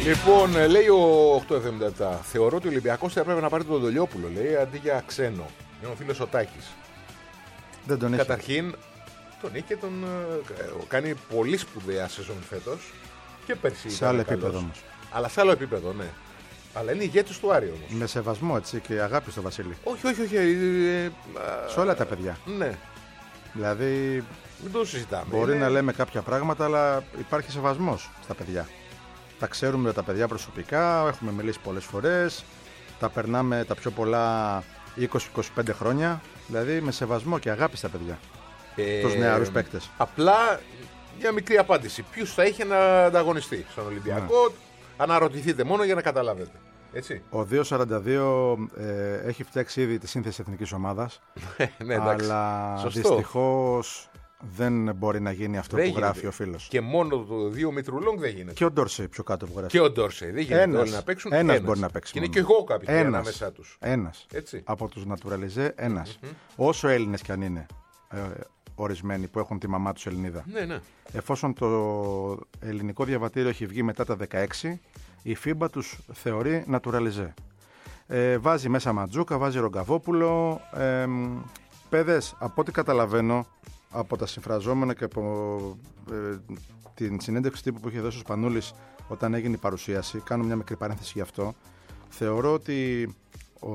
Λοιπόν, ε, λέει ο οκτακόσια εβδομήντα επτά. Θεωρώ ότι ο Ολυμπιακός θα έπρεπε να πάρει τον Ντολιόπουλο, λέει, αντί για Ξένο. Είναι ο φίλος ο Τάκης. Δεν τον έχει. Καταρχήν, τον είχε και τον. Ε, κάνει πολύ σπουδαία σεζόν φέτος. Και πέρσι. Σε άλλο ήταν επίπεδο καλός. όμως. Αλλά σε άλλο επίπεδο, ναι. Αλλά είναι ηγέτης του Άρη όμως. Με σεβασμό έτσι και αγάπη στο Βασίλη. Όχι, όχι, όχι. Ε, ε, Σε όλα τα παιδιά. ναι, Δηλαδή μην το συζητάμε. μπορεί είναι... να λέμε κάποια πράγματα, αλλά υπάρχει σεβασμός στα παιδιά. Τα ξέρουμε τα παιδιά προσωπικά, έχουμε μιλήσει πολλές φορές. Τα περνάμε τα πιο πολλά είκοσι με είκοσι πέντε χρόνια. Δηλαδή με σεβασμό και αγάπη στα παιδιά. Ε, Τους νεαρούς παίκτες. Απλά μια μικρή απάντηση. Ποιους θα είχε να ανταγωνιστεί στον Ολυμπιακό, Ναι. αναρωτηθείτε μόνο για να καταλάβετε. Έτσι. Ο δύο σαράντα δύο ε, έχει φτιάξει ήδη τη σύνθεση εθνικής ομάδας. ναι, εντάξει. Αλλά Σωστό. δυστυχώς δεν μπορεί να γίνει αυτό Δεν που γράφει γίνεται. ο φίλος. Και μόνο το δύο Μητρουλόγκ δεν γίνεται. Και ο Ντόρσεϊ πιο κάτω που γράφει. Και ο Ντόρσεϊ. Δεν γίνεται Ένας. όλοι να παίξουν. Ένας μπορεί να παίξει Και είναι μόνο. και εγώ κάποιοι Ένας. ανάμεσά τους. Ένας. Έτσι. Από τους Νατουραλιζέ, ένας. Όσο Έλληνες κι αν είναι ε, ορισμένοι που έχουν τη μαμά τους Ελληνίδα. Ναι, ναι. Εφόσον το ελληνικό διαβατήριο έχει βγει μετά τα δεκαέξι, η φίμπα τους θεωρεί Νατουραλιζέ. Ε, βάζει μέσα Ματζούκα, βάζει Ρογκαβόπουλο. Ε, παιδες, από ό,τι καταλαβαίνω, από τα συμφραζόμενα και από ε, την συνέντευξη τύπου που είχε δώσει ο Σπανούλης όταν έγινε η παρουσίαση, κάνω μια μικρή παρένθεση γι' αυτό, θεωρώ ότι ο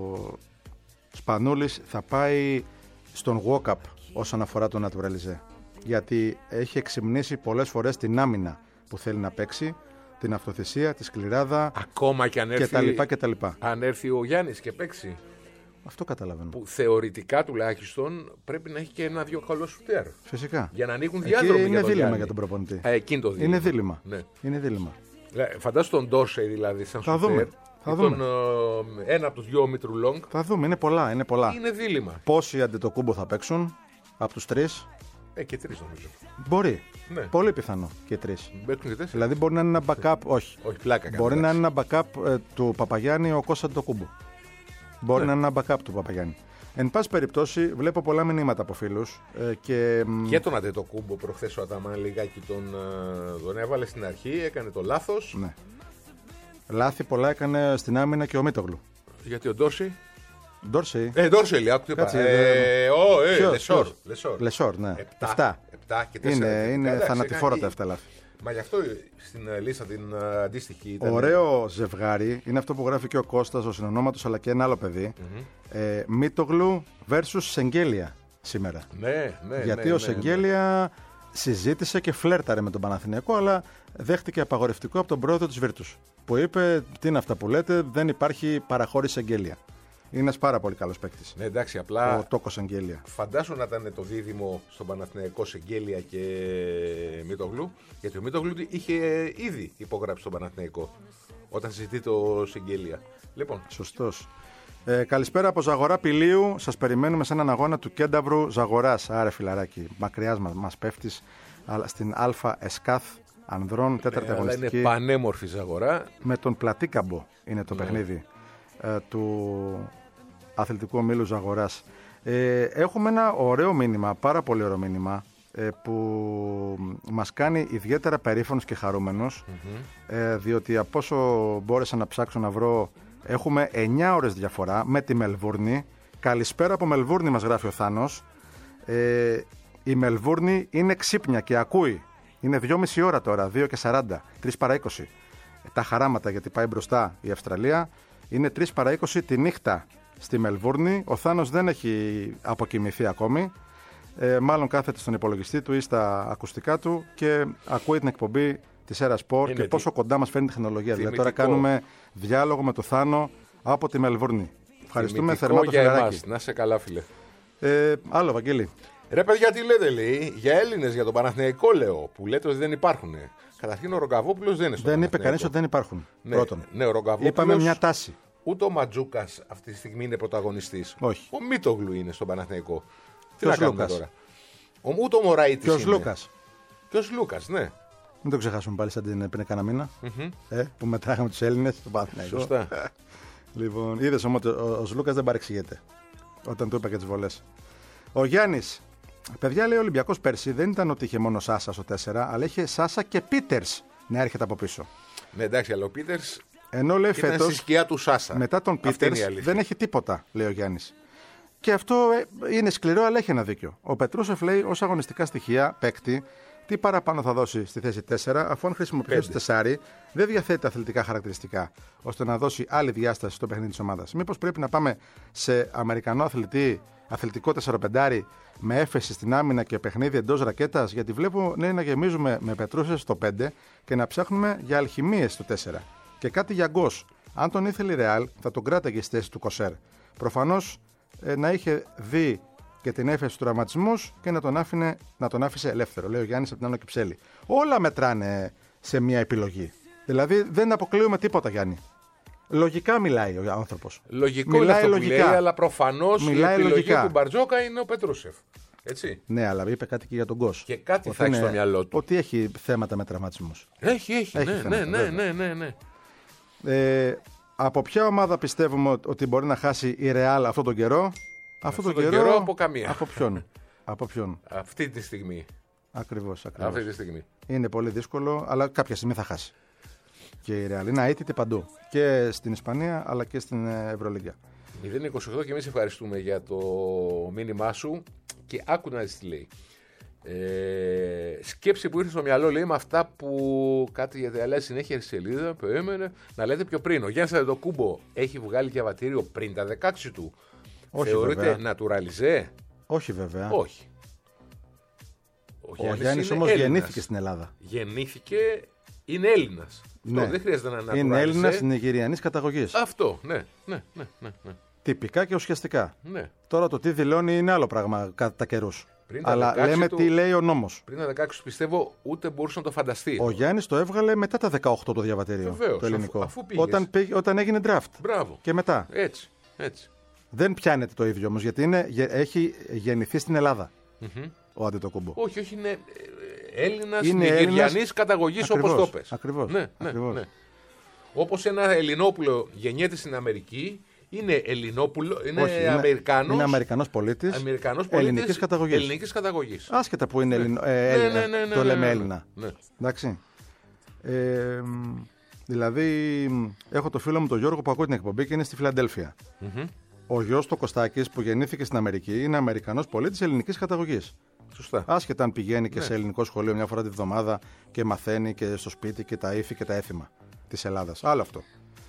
Σπανούλης θα πάει στον walk-up όσον αφορά τον Naturalize. Γιατί έχει εξυμνήσει πολλές φορές την άμυνα που θέλει να παίξει, την αυτοθυσία, τη σκληράδα Ακόμα και αν και έρθει, τα λοιπά και τα λοιπά. αν έρθει ο Γιάννης και παίξει. Αυτό καταλαβαίνω. Που θεωρητικά τουλάχιστον πρέπει να έχει και ένα-δυο καλό σουτέρ. Φυσικά. Για να ανοίγουν Εκεί διάδρομοι είναι για τον δίλημμα Γιάννη. για τον προπονητή. Ε, εκείνη το δίλημμα. Είναι δίλημμα. Ναι. Είναι δίλημμα. Φαντάσου τον Ντόρσεϊ δηλαδή σαν Θα σουτέρ. δούμε. Θα ή δούμε. Τον, ε, ένα από τους δυο Μητρουλόγκ. Θα δούμε, είναι πολλά. Είναι πολλά. Είναι δίλημμα. Πόσοι Αντετοκούμπο θα παίξουν από τους τρεις? Ε, και τρεις νομίζω. Μπορεί. Ναι. Πολύ πιθανό και τρεις. Παίξουν και τέσσερα. Δηλαδή μπορεί να είναι ένα backup. Όχι. Όχι, πλάκα κάνω. Μπορεί να εντάξει. είναι ένα backup ε, του Παπαγιάννη ο Κώστας Αντετοκούμπο. Μπορεί Ναι. να είναι ένα backup του Παπαγιάννη. Εν πάση περιπτώσει, βλέπω πολλά μηνύματα από φίλους ε, και. μ, Και τον Αντετοκούμπο προχθές ο Αταμάν λιγάκι τον, ε, τον έβαλε στην αρχή, έκανε το λάθος. Ναι. Λάθη πολλά έκανε στην άμυνα και ο Μίτογλου. Γιατί ο Ντόρσεϊ. Ντόρσεϊ. Ε, Ντόρσεϊ λέει, άκου τι είπα. Κάτσε, Ε, ο, ε, Ποιος, Λεσόρ. ποιος? Λεσόρ. Λεσόρ, ναι. Επτά. Εφτά. Επτά και τέσσερα. Είναι, είναι Εντάξει, θανατηφόρα έκανε- τα αυτά λάθη. Μα γι' αυτό στην ε, λίστα την ε, αντίστοιχη ήταν. Ωραίο ζευγάρι είναι αυτό που γράφει και ο Κώστας, ο συνονόματος, αλλά και ένα άλλο παιδί. Ε, Μίτογλου versus Σεγγέλια σήμερα. Ναι, ναι. Γιατί ναι, ο ναι, Σεγγέλια συζήτησε και φλέρταρε με τον Παναθηναϊκό, αλλά δέχτηκε απαγορευτικό από τον πρόεδρο της Βίρτους. Που είπε: τι είναι αυτά που λέτε, δεν υπάρχει παραχώρηση Σεγγέλια. Είναι ένας πάρα πολύ καλός παίκτης. Ναι, εντάξει, απλά Ο Τόκος Σεγγέλια. φαντάσου να ήταν το δίδυμο στον Παναθηναϊκό Σεγγέλια και Μίτογλου. Γιατί ο Μίτογλου είχε ήδη υπογράψει στον Παναθηναϊκό όταν συζητεί το Σεγγέλια. Λοιπόν, Σωστός. Ε, καλησπέρα από Ζαγορά Πηλίου. Σας περιμένουμε σε έναν αγώνα του Κένταβρου Ζαγοράς. Άρε φιλαράκι, μακριάς μας, μας πέφτεις, αλλά στην Α Εσκάθ Ανδρών, τέταρτη αλλά είναι αγωνιστική. πανέμορφη Ζαγορά. Με τον Πλατίκαμπο είναι το παιχνίδι ε, του αθλητικού ομίλου Ζαγοράς. Ε, έχουμε ένα ωραίο μήνυμα, πάρα πολύ ωραίο μήνυμα, ε, που μας κάνει ιδιαίτερα περήφανος και χαρούμενος, ε, διότι από όσο μπόρεσα να ψάξω να βρω, έχουμε εννιά ώρες διαφορά με τη Μελβούρνη. Καλησπέρα από Μελβούρνη, μας γράφει ο Θάνος. Ε, η Μελβούρνη είναι ξύπνια και ακούει. Είναι δυόμιση ώρα τώρα, δύο και σαράντα, τρεις παρά είκοσι. Τα χαράματα, γιατί πάει μπροστά η Αυστραλία. Είναι τρεις παρά είκοσι τη νύχτα στη Μελβούρνη. Ο Θάνος δεν έχει αποκοιμηθεί ακόμη. Ε, μάλλον κάθεται στον υπολογιστή του ή στα ακουστικά του και ακούει την εκπομπή της Έρα Σπορ Είναι και τι- πόσο κοντά μας φέρνει η τεχνολογία. Δηλαδή τώρα Τιμητικό. κάνουμε διάλογο με τον Θάνο από τη Μελβούρνη. Ευχαριστούμε Τιμητικό θερμά το για φιλαράκι. εμάς. Να σε καλά, φίλε. Ε, άλλο, Βαγγέλη. Ρε παιδιά, τι λέτε, λέει, για Έλληνες, για τον Παναθηναϊκό λέω, που λέτε ότι δεν υπάρχουν. Καταρχήν ο Ρογκαβόπουλος δεν είναι στο Δεν είπε Παναθηναϊκό. κανείς ότι δεν υπάρχουν. Ναι, Πρώτον. ναι, ο Ρογκαβόπουλος. Είπαμε μια τάση. Ούτε ο Ματζούκας αυτή τη στιγμή είναι πρωταγωνιστής. Όχι. Ο Μίτογλου είναι στον Παναθηναϊκό. Τι Ποιος να κάνουμε Λούκας? τώρα. Ο, ούτε ο Μωραΐτης Ποιος είναι. Λούκας? Ποιος Λούκας, ναι. Μην το ξεχάσουμε πάλι σαν την πριν κάνα μήνα. Ε, που μετράγαμε τους Έλληνες στο Παναθηναϊκό. Σωστά. Λοιπόν, είδες όμως ότι ο, ο Σλούκας δεν παρεξηγείται όταν του είπα και τις βολές. Ο Γιάννης. Παιδιά, λέει ο Ολυμπιακός πέρσι δεν ήταν ότι είχε μόνο Σάσα στο τέσσερα, αλλά είχε Σάσα και Πίτερς να έρχεται από πίσω. Ναι, εντάξει, αλλά ο Πίτερς Ενώ λέει ήταν φέτος, στη σκιά του Σάσα. μετά τον Αυτή είναι Πίτερς η αλήθεια. δεν έχει τίποτα, λέει ο Γιάννης. Και αυτό ε, είναι σκληρό, αλλά έχει ένα δίκιο. Ο Πετρούσεφ λέει ως αγωνιστικά στοιχεία παίκτη, τι παραπάνω θα δώσει στη θέση τέσσερα, αφού αν χρησιμοποιηθεί το τεσάρι, δεν διαθέτει τα αθλητικά χαρακτηριστικά, ώστε να δώσει άλλη διάσταση στο παιχνίδι της ομάδας. Μήπως πρέπει να πάμε σε Αμερικανό αθλητή, αθλητικό τεσσαροπεντάρι, με έφεση στην άμυνα και παιχνίδι εντός ρακέτας, γιατί βλέπω ναι, να γεμίζουμε με Πετρούσεφ στο πέντε και να ψάχνουμε για αλχημίες στο τέσσερα. Και κάτι για γκος. Αν τον ήθελε η Ρεάλ, θα τον κράταγε στη θέση του Κοσέρ. Προφανώς ε, να είχε δει και την έφεση του τραυματισμού και να τον, άφηνε, να τον άφησε ελεύθερο. Λέει ο Γιάννης από την Άνω Κυψέλη. Όλα μετράνε σε μια επιλογή. Δηλαδή δεν αποκλείουμε τίποτα, Γιάννη. Λογικά μιλάει ο άνθρωπος. Λογικό μιλάει είναι αυτό λογικά. που λέει, αλλά προφανώς η Μιλάει επιλογή λογικά. του Μπαρτζόκα είναι ο Πετρούσεφ. Έτσι. Ναι, αλλά είπε κάτι και για τον Γκος. Και κάτι Ότι θα έχει είναι- στο μυαλό του. Ότι έχει θέματα με τραυματισμούς. Έχει, έχει. Έχει ναι, θέματα, ναι, ναι, βέβαια. ναι, ναι, ναι. Ε, από ποια ομάδα πιστεύουμε ότι μπορεί να χάσει η Ρεάλ αυτόν τον καιρό? Αυτό τον καιρό από καμία. Από ποιον? από ποιον? Αυτή τη στιγμή. Ακριβώς, ακριβώς. Αυτή τη στιγμή. Είναι πολύ δύσκολο, αλλά κάποια στιγμή θα χάσει. Και η Ρεάλ είναι αίτητη παντού. Και στην Ισπανία, αλλά και στην ε, Ευρωλίγκα. μηδέν είκοσι οκτώ και εμείς ευχαριστούμε για το μήνυμά σου. Και άκου να δεις τι λέει. Ε, σκέψη που ήρθε στο μυαλό, λέει, με αυτά που κάτι γιατί αλλάζει συνέχεια στη σελίδα που έμενε να λέτε πιο πριν. Ο Γιάννης Αντετοκούμπο έχει βγάλει διαβατήριο πριν τα δεκαέξι του. Όχι, Θεωρείται βέβαια. νατουραλιζέ? Όχι βέβαια. Όχι. Ο Γιάννης είναι όμως Έλληνας. γεννήθηκε στην Ελλάδα. Γεννήθηκε, είναι Έλληνας. Ναι. Αυτό δεν χρειάζεται να είναι Είναι Έλληνας νατουραλιζέ. Νιγηριανής καταγωγής. Αυτό, ναι, ναι, ναι, ναι, ναι. Τυπικά και ουσιαστικά. ναι. Τώρα το τι δηλώνει είναι άλλο πράγμα κατά καιρούς. Πριν τα Αλλά δεκαέξι λέμε του- τι λέει ο νόμος. Πριν τα δεκαέξι του πιστεύω ούτε μπορούσε να το φανταστεί. Ο Γιάννης το έβγαλε μετά τα δεκαοκτώ το διαβατήριο. Βεβαίως, το ελληνικό. αφού- αφού πήγες. όταν, πήγε- όταν έγινε draft. Μπράβο. Και μετά. Έτσι, έτσι. Δεν πιάνεται το ίδιο όμως, γιατί είναι, γε- έχει γεννηθεί στην Ελλάδα ο Αντετοκούμπο. Όχι, όχι, είναι Έλληνας Είναι Νιγηριανής Έλληνας- καταγωγής, όπως Ακριβώς, το πες. ακριβώς, Ναι, ναι, ακριβώς. ναι. Όπως ένα Ελληνόπουλο γεννιέται στην Αμερική, είναι Ελληνόπουλο, είναι Όχι, Αμερικάνος. Είναι Αμερικανός πολίτης. Αμερικανός πολίτης ελληνικής καταγωγής. ελληνικής καταγωγής. Άσχετα που είναι Ναι. Ελληνο- ε, Ναι, Έλληνα, ναι, ναι, ναι, το ναι, λέμε ναι, ναι. Έλληνα. Ναι. Εντάξει. Ε, μ, δηλαδή, μ, έχω το φίλο μου τον Γιώργο που ακούει την εκπομπή και είναι στη Φιλαντέλφια. Ο γιος του Κωστάκης που γεννήθηκε στην Αμερική είναι Αμερικανός πολίτης ελληνικής καταγωγής. Σωστά. Άσχετα αν πηγαίνει Ναι. και σε ελληνικό σχολείο μια φορά τη βδομάδα και μαθαίνει και στο σπίτι και τα ύφη και τα έθιμα της Ελλάδας. Άλλο αυτό.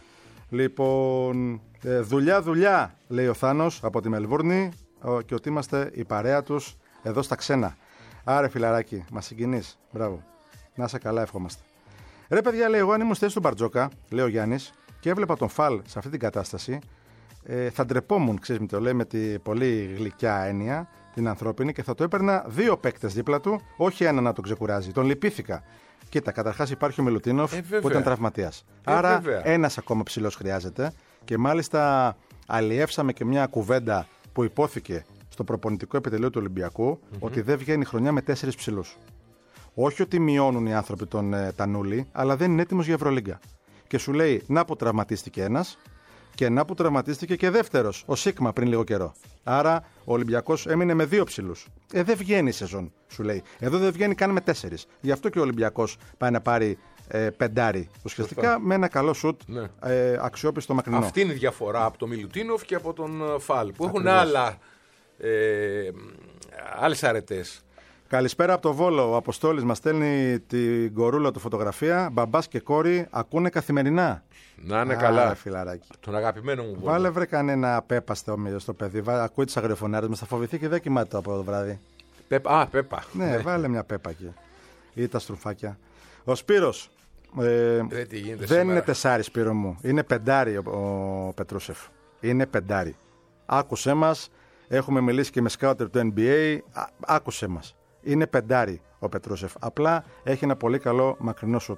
Λοιπόν, ε, δουλειά, δουλειά, λέει ο Θάνος από τη Μελβούρνη ο, και ότι είμαστε η παρέα τους εδώ στα ξένα. Άρε φιλαράκι, μας συγκινείς. Μπράβο. Να είσαι καλά, ευχόμαστε. Ρε παιδιά, λέει, εγώ αν ήμουν στη θέση του Μπαρτζόκα, λέει ο Γιάννης, και έβλεπα τον Φαλ σε αυτή την κατάσταση, ε, θα ντρεπόμουν, ξέρεις με το λέει με τη πολύ γλυκιά έννοια, την ανθρώπινη, και θα το έπαιρνα δύο παίκτες δίπλα του, όχι ένα να τον ξεκουράζει. Τον λυπήθηκα. Κοίτα, καταρχάς υπάρχει ο Μιλουτίνοφ Ε, που βέβαια. ήταν τραυματίας. Ε, Άρα βέβαια. ένας ακόμα ψηλός χρειάζεται και μάλιστα αλλιεύσαμε και μια κουβέντα που υπόθηκε στο προπονητικό επιτελείο του Ολυμπιακού ότι δεν βγαίνει χρονιά με τέσσερις ψηλούς. Όχι ότι μειώνουν οι άνθρωποι τον ε, Τανούλη, αλλά δεν είναι έτοιμος για Ευρωλίγκα. Και σου λέει να που τραυματίστηκε ένας και να που τραυματίστηκε και δεύτερος, ο Σίγμα πριν λίγο καιρό. Άρα ο Ολυμπιακός έμεινε με δύο ψηλούς. Ε, δεν βγαίνει η σεζόν, σου λέει. Εδώ δεν βγαίνει καν με τέσσερις. Γι' αυτό και ο Ολυμπιακός πάει να πάρει ε, πεντάρι. Ουσιαστικά Σωστά. με ένα καλό σουτ Ναι. ε, αξιόπιστο μακρινό. Αυτή είναι η διαφορά από τον Μιλουτίνοφ και από τον ε, Φαλ που έχουν Ακριβώς. άλλα, ε, άλλες αρετές. Καλησπέρα από το Βόλο. Ο Αποστόλης μας στέλνει την κορούλα του φωτογραφία. Μπαμπάς και κόρη ακούνε καθημερινά. Να είναι Α, καλά. ρε φιλαράκι. Τον αγαπημένο μου Βόλο. Βάλε βρε κανένα πέπα στο, στο παιδί. Βά, ακούει τις αγριοφωνάρες μας. Θα φοβηθεί και δεν κοιμάται από το βράδυ. Πέπα, α, Πέπα. Ναι, βάλε μια πέπα εκεί. Ή τα στρουφάκια. Ο Σπύρος. Ε, Ρε, τι γίνεται δεν σήμερα. είναι τεσάρι, Σπύρο μου. Είναι πεντάρι ο, ο Πετρούσεφ. Είναι πεντάρι. Άκουσέ μας. Έχουμε μιλήσει και με σκάουτερ του N B A. Α, άκουσέ μας. Είναι πεντάρι ο Πετρούσεφ. Απλά έχει ένα πολύ καλό μακρινό σουτ.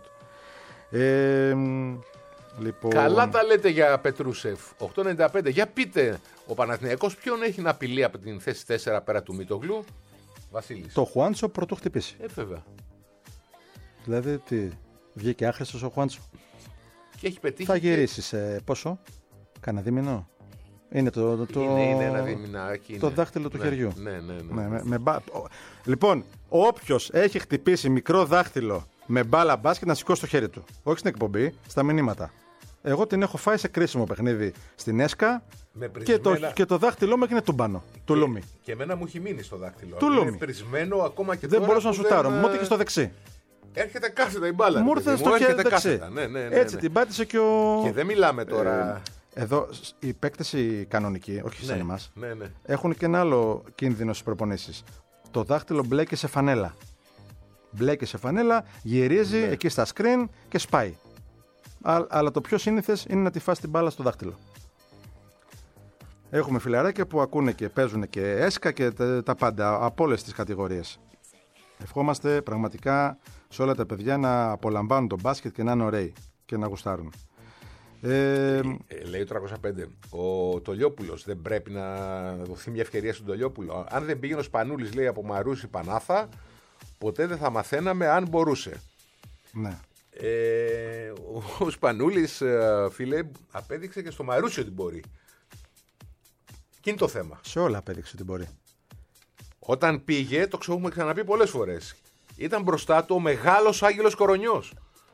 Ε, μ, λοιπόν... Καλά τα λέτε για Πετρούσεφ. οκτώ ενενήντα πέντε. Για πείτε, ο Παναθηναϊκός ποιον έχει να απειλεί από την θέση τέσσερα πέρα του Μητογλου? Βασίλης. Το Χουάντσο πρωτού χτυπήσει. Ε, βέβαια. Δηλαδή, τι, βγήκε άχρηστος ο Χουάντσο. Και έχει πετύχει. Θα και- γυρίσει σε πόσο, κάνα δίμηνο. Είναι το, το, το, Είναι, είναι ένα διμηνάκι. το είναι. δάχτυλο του Ναι, χεριού. Ναι, ναι, ναι. Ναι, με, με μπα- ο- Λοιπόν, όποιος έχει χτυπήσει μικρό δάχτυλο με μπάλα μπάσκετ να σηκώσει το χέρι του. Όχι στην εκπομπή, στα μηνύματα. Εγώ την έχω φάει σε κρίσιμο παιχνίδι στην ΕΣΚΑ Με και, το, πρισμένα- και το δάχτυλό μου έγινε τούμπανο. Του λούμι. Και εμένα μου έχει μείνει στο δάχτυλο. Του Είναι λούμι. πρισμένο ακόμα και Δεν τώρα μπορούσα να που σουτάρω. δεν, Μου ήρθε στο δεξί. Έρχεται κάθετα η μπάλα. Μου ρε ήρθε παιδί στο χέρι έρχεται δεξί. κάθετα. Ναι, ναι, ναι, Έτσι ναι. την πάτησε και ο. Και δεν μιλάμε τώρα. Εδώ οι παίκτες οι κανονικοί, όχι σαν εμάς, ναι, ναι. έχουν και ένα άλλο κίνδυνο στις προπονήσεις. Το δάχτυλο μπλέκει σε φανέλα. Μπλέκει σε φανέλα, γυρίζει Ναι. εκεί στα screen και σπάει. Α, αλλά το πιο σύνηθες είναι να τη φας την μπάλα στο δάχτυλο. Έχουμε φιλαράκια που ακούνε και παίζουν και έσκα και τα, τα πάντα από όλες τις κατηγορίες. Ευχόμαστε πραγματικά σε όλα τα παιδιά να απολαμβάνουν τον μπάσκετ και να είναι ωραίοι και να γουστάρουν. Ε, Ε, λέει ο τριακόσια πέντε. Ο Τολιόπουλος δεν πρέπει να δοθεί μια ευκαιρία στον Τολιόπουλο. Αν δεν πήγαινε ο Σπανούλης, λέει, από Μαρούση Πανάθα, ποτέ δεν θα μαθαίναμε αν μπορούσε. ναι. Ε, ο Σπανούλης, ε, φίλε, απέδειξε και στο Μαρούσι ότι μπορεί. Και είναι το θέμα. Σε όλα απέδειξε ότι μπορεί. Όταν πήγε, το έχουμε ξαναπεί πολλές φορές, ήταν μπροστά του ο μεγάλος Άγγελος Κορονιός.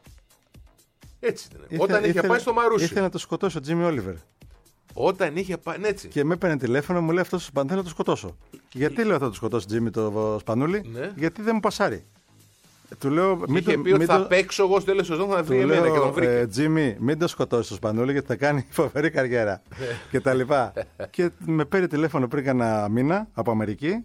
Έτσι ήταν. Ήθε- Όταν είχε ήθελε- πάει στο Μαρούσι. Ήθελε να το σκοτώσει ο Τζίμι Όλιβερ. Όταν είχε πάει. Ναι, έτσι. Και με έπαιρνε τηλέφωνο, μου λέει αυτό ο Σπανούλη να το σκοτώσω. Γιατί λέω θα το σκοτώσει Τζίμι το Σπανούλη, Ναι. γιατί δεν μου πασάρει. Ε, Του λέω, μην Είχε το- πει ότι μην θα το- παίξω εγώ στο τέλος της σεζόν, θα του βρει εμένα και τον λέω, βρήκε. ε, Τζίμι, μην το σκοτώσει το Σπανούλη γιατί θα κάνει φοβερή καριέρα. και τα λοιπά. Και με παίρνει τηλέφωνο πριν κάνα μήνα από Αμερική.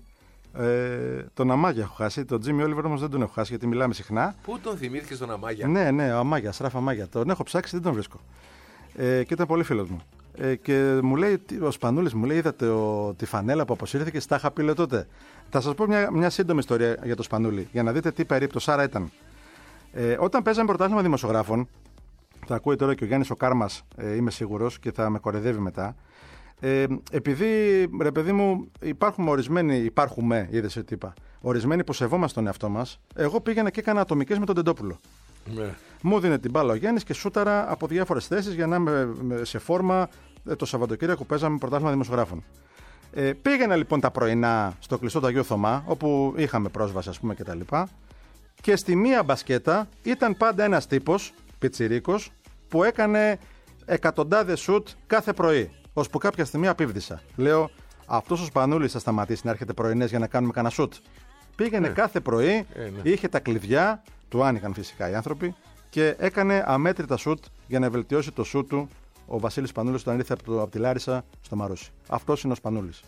Ε, τον Αμάγια έχω χάσει. Τον Τζίμι Όλιβερ όμως δεν τον έχω χάσει γιατί μιλάμε συχνά. Πού τον θυμήθηκε στον Αμάγια. Ναι, ναι, ο Αμάγια, Ράφα Αμάγια. Τον έχω ψάξει, δεν τον βρίσκω. Ε, και ήταν πολύ φίλος μου. Ε, και μου λέει, τι- ο Σπανούλης μου λέει, είδατε ο, τη φανέλα που αποσύρθηκε, στα είχα πει λέω τότε. Θα σας πω μια, μια σύντομη ιστορία για τον Σπανούλη, για να δείτε τι περίπτωση άρα ήταν. Ε, όταν παίζαμε πρωτάθλημα δημοσιογράφων, θα ακούει τώρα και ο Γιάννης ο Κάρμας, ε, είμαι σίγουρος, και θα με κορεδεύει μετά. Ε, επειδή, ρε παιδί μου, υπάρχουμε ορισμένοι, υπάρχουμε, είδες τι είπα, ορισμένοι που σεβόμαστε τον εαυτό μας, εγώ πήγαινα και έκανα ατομικές με τον Τεντόπουλο. Ναι. Μου δίνει την μπάλα ο Γιάννης και σούταρα από διάφορες θέσεις για να είμαι σε φόρμα ε, το Σαββατοκύριακο που παίζαμε πρωτάθλημα δημοσιογράφων. Ε, πήγαινα λοιπόν τα πρωινά στο κλειστό του Αγίου Θωμά, όπου είχαμε πρόσβαση, ας πούμε, κτλ. Και στη μία μπασκέτα ήταν πάντα ένας τύπος, πιτσιρίκος, που έκανε εκατοντάδες σουτ κάθε πρωί. Ώσπου κάποια στιγμή απίβδησα. Λέω, αυτός ο Σπανούλης θα σταματήσει να έρχεται πρωινές για να κάνουμε κανένα σουτ. Πήγαινε κάθε πρωί, Ε, ναι. είχε τα κλειδιά, του άνοιγαν φυσικά οι άνθρωποι, και έκανε αμέτρητα σουτ για να βελτιώσει το σουτ του ο Βασίλης Σπανούλης όταν ήρθε από, το, από τη Λάρισα στο Μαρούσι. Αυτός είναι ο Σπανούλης.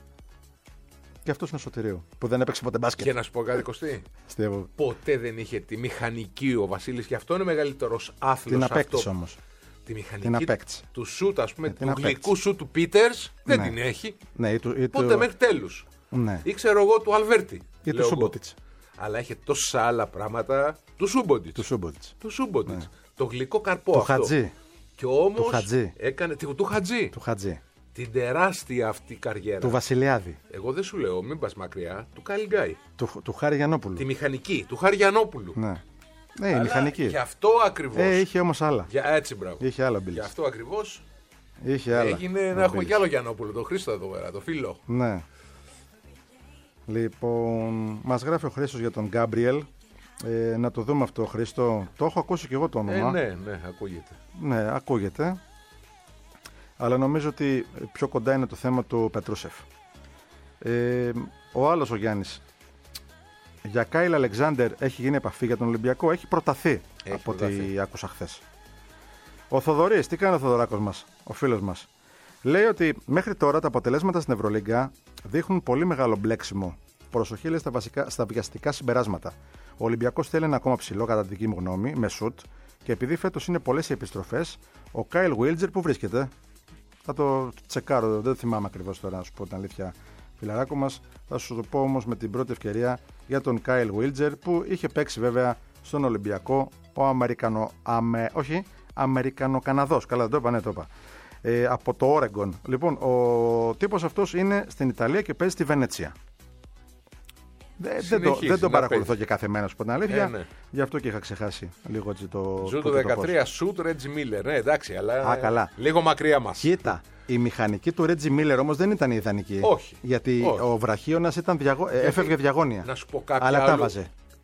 Και αυτός είναι ο Σωτηρίου, που δεν έπαιξε ποτέ μπάσκετ. Και να σου πω κάτι, Κωστή. Στεύω. Ποτέ δεν είχε τη μηχανική ο Βασίλης και αυτό είναι μεγαλύτερος άθλος. Την αυτό. απέκτησε όμως. Τη μηχανική Την απέκτησε. του σουτ, ας πούμε, την του απέκτησε. γλυκού σουτ του Πίτερς, δεν Ναι. την έχει. Ναι, ή του, ή Ποτέ του- μέχρι τέλους. Ναι. Ή ξέρω εγώ του Αλβέρτη. Ή λέω του εγώ. Σούμποτιτς. Αλλά είχε τόσα άλλα πράγματα. Του Σούμποτιτς. Του Σούμποτιτς. Του Σούμποτιτς. Το γλυκό καρπό Του αυτό. Χατζή. Και όμως Του Χατζή. έκανε. Του, του Χατζή. Του Χατζή. Την τεράστια αυτή καριέρα. Του Βασιλιάδη. Εγώ δεν σου λέω, μην πας μακριά. Του Καλιγκάη. Του, του Χάρη Γιαννόπουλου. Τη μηχανική. Του Χαριανόπουλου. Ναι. Ναι, η Αλλά μηχανική. Και αυτό ακριβώς. Ε, είχε όμως άλλα. Για, έτσι, μπράβο. Είχε άλλα Και Μπίλης. αυτό ακριβώς Είχε άλλα. έγινε ο να έχουμε Μπίλης. κι άλλο Γιαννόπουλο. Το Χρήστο εδώ πέρα, το φίλο. Ναι. Λοιπόν, μας γράφει ο Χρήστος για τον Γκάμπριελ. Ε, να το δούμε αυτό, Χρήστο. Το έχω ακούσει και εγώ το Ε, όνομα. ναι, ναι, ακούγεται. Ναι, ακούγεται. Αλλά νομίζω ότι πιο κοντά είναι το θέμα του Πετρούσεφ. Ε, ο άλλος ο Γιάννης. Για Κάιλ Αλεξάνδερ έχει γίνει επαφή για τον Ολυμπιακό. Έχει προταθεί Έχει από προταθεί. ό,τι άκουσα χθες. Ο Θοδωρής, τι κάνει ο Θοδωράκος μας, ο φίλος μας. Λέει ότι μέχρι τώρα τα αποτελέσματα στην Ευρωλίγκα δείχνουν πολύ μεγάλο μπλέξιμο. Προσοχή, λέει, στα, βασικά, στα βιαστικά συμπεράσματα. Ο Ολυμπιακός θέλει ένα ακόμα ψηλό, κατά τη δική μου γνώμη, με σουτ, και επειδή φέτος είναι πολλές οι επιστροφές, ο Κάιλ Βίλτζερ που βρίσκεται. Θα το τσεκάρω, δεν θυμάμαι ακριβώς τώρα, να σου πω την αλήθεια, φιλαράκο μας. Θα σου το πω όμως με την πρώτη ευκαιρία για τον Κάιλ Βίλτζερ, που είχε παίξει βέβαια στον Ολυμπιακό ο Αμερικανο. Αμε, όχι, Αμερικανο-Καναδός. Καλά, δεν το είπα, ναι, το είπα. Ε, από το Όρεγκον. Λοιπόν, ο τύπος αυτός είναι στην Ιταλία και παίζει στη Βενέτσια. Δεν, δεν, το, Συνεχίζει δεν τον να παρακολουθώ παίζει. και κάθε μέρα, σου πω την αλήθεια. Ε, ναι. Γι' αυτό και είχα ξεχάσει λίγο έτσι το. Ζου το το τι το δεκατρία σουτ Ρέτζι Μίλλερ. Ναι, εντάξει, αλλά Α, καλά. λίγο μακριά μας. Κοίτα, η μηχανική του Ρέτζι Μίλλερ όμως δεν ήταν η ιδανική. Όχι. Γιατί Όχι. ο βραχίωνας ήταν διαγω... ε, έφευγε διαγώνια. Να σου πω κάτι Αλλά άλλο. τα βάζε.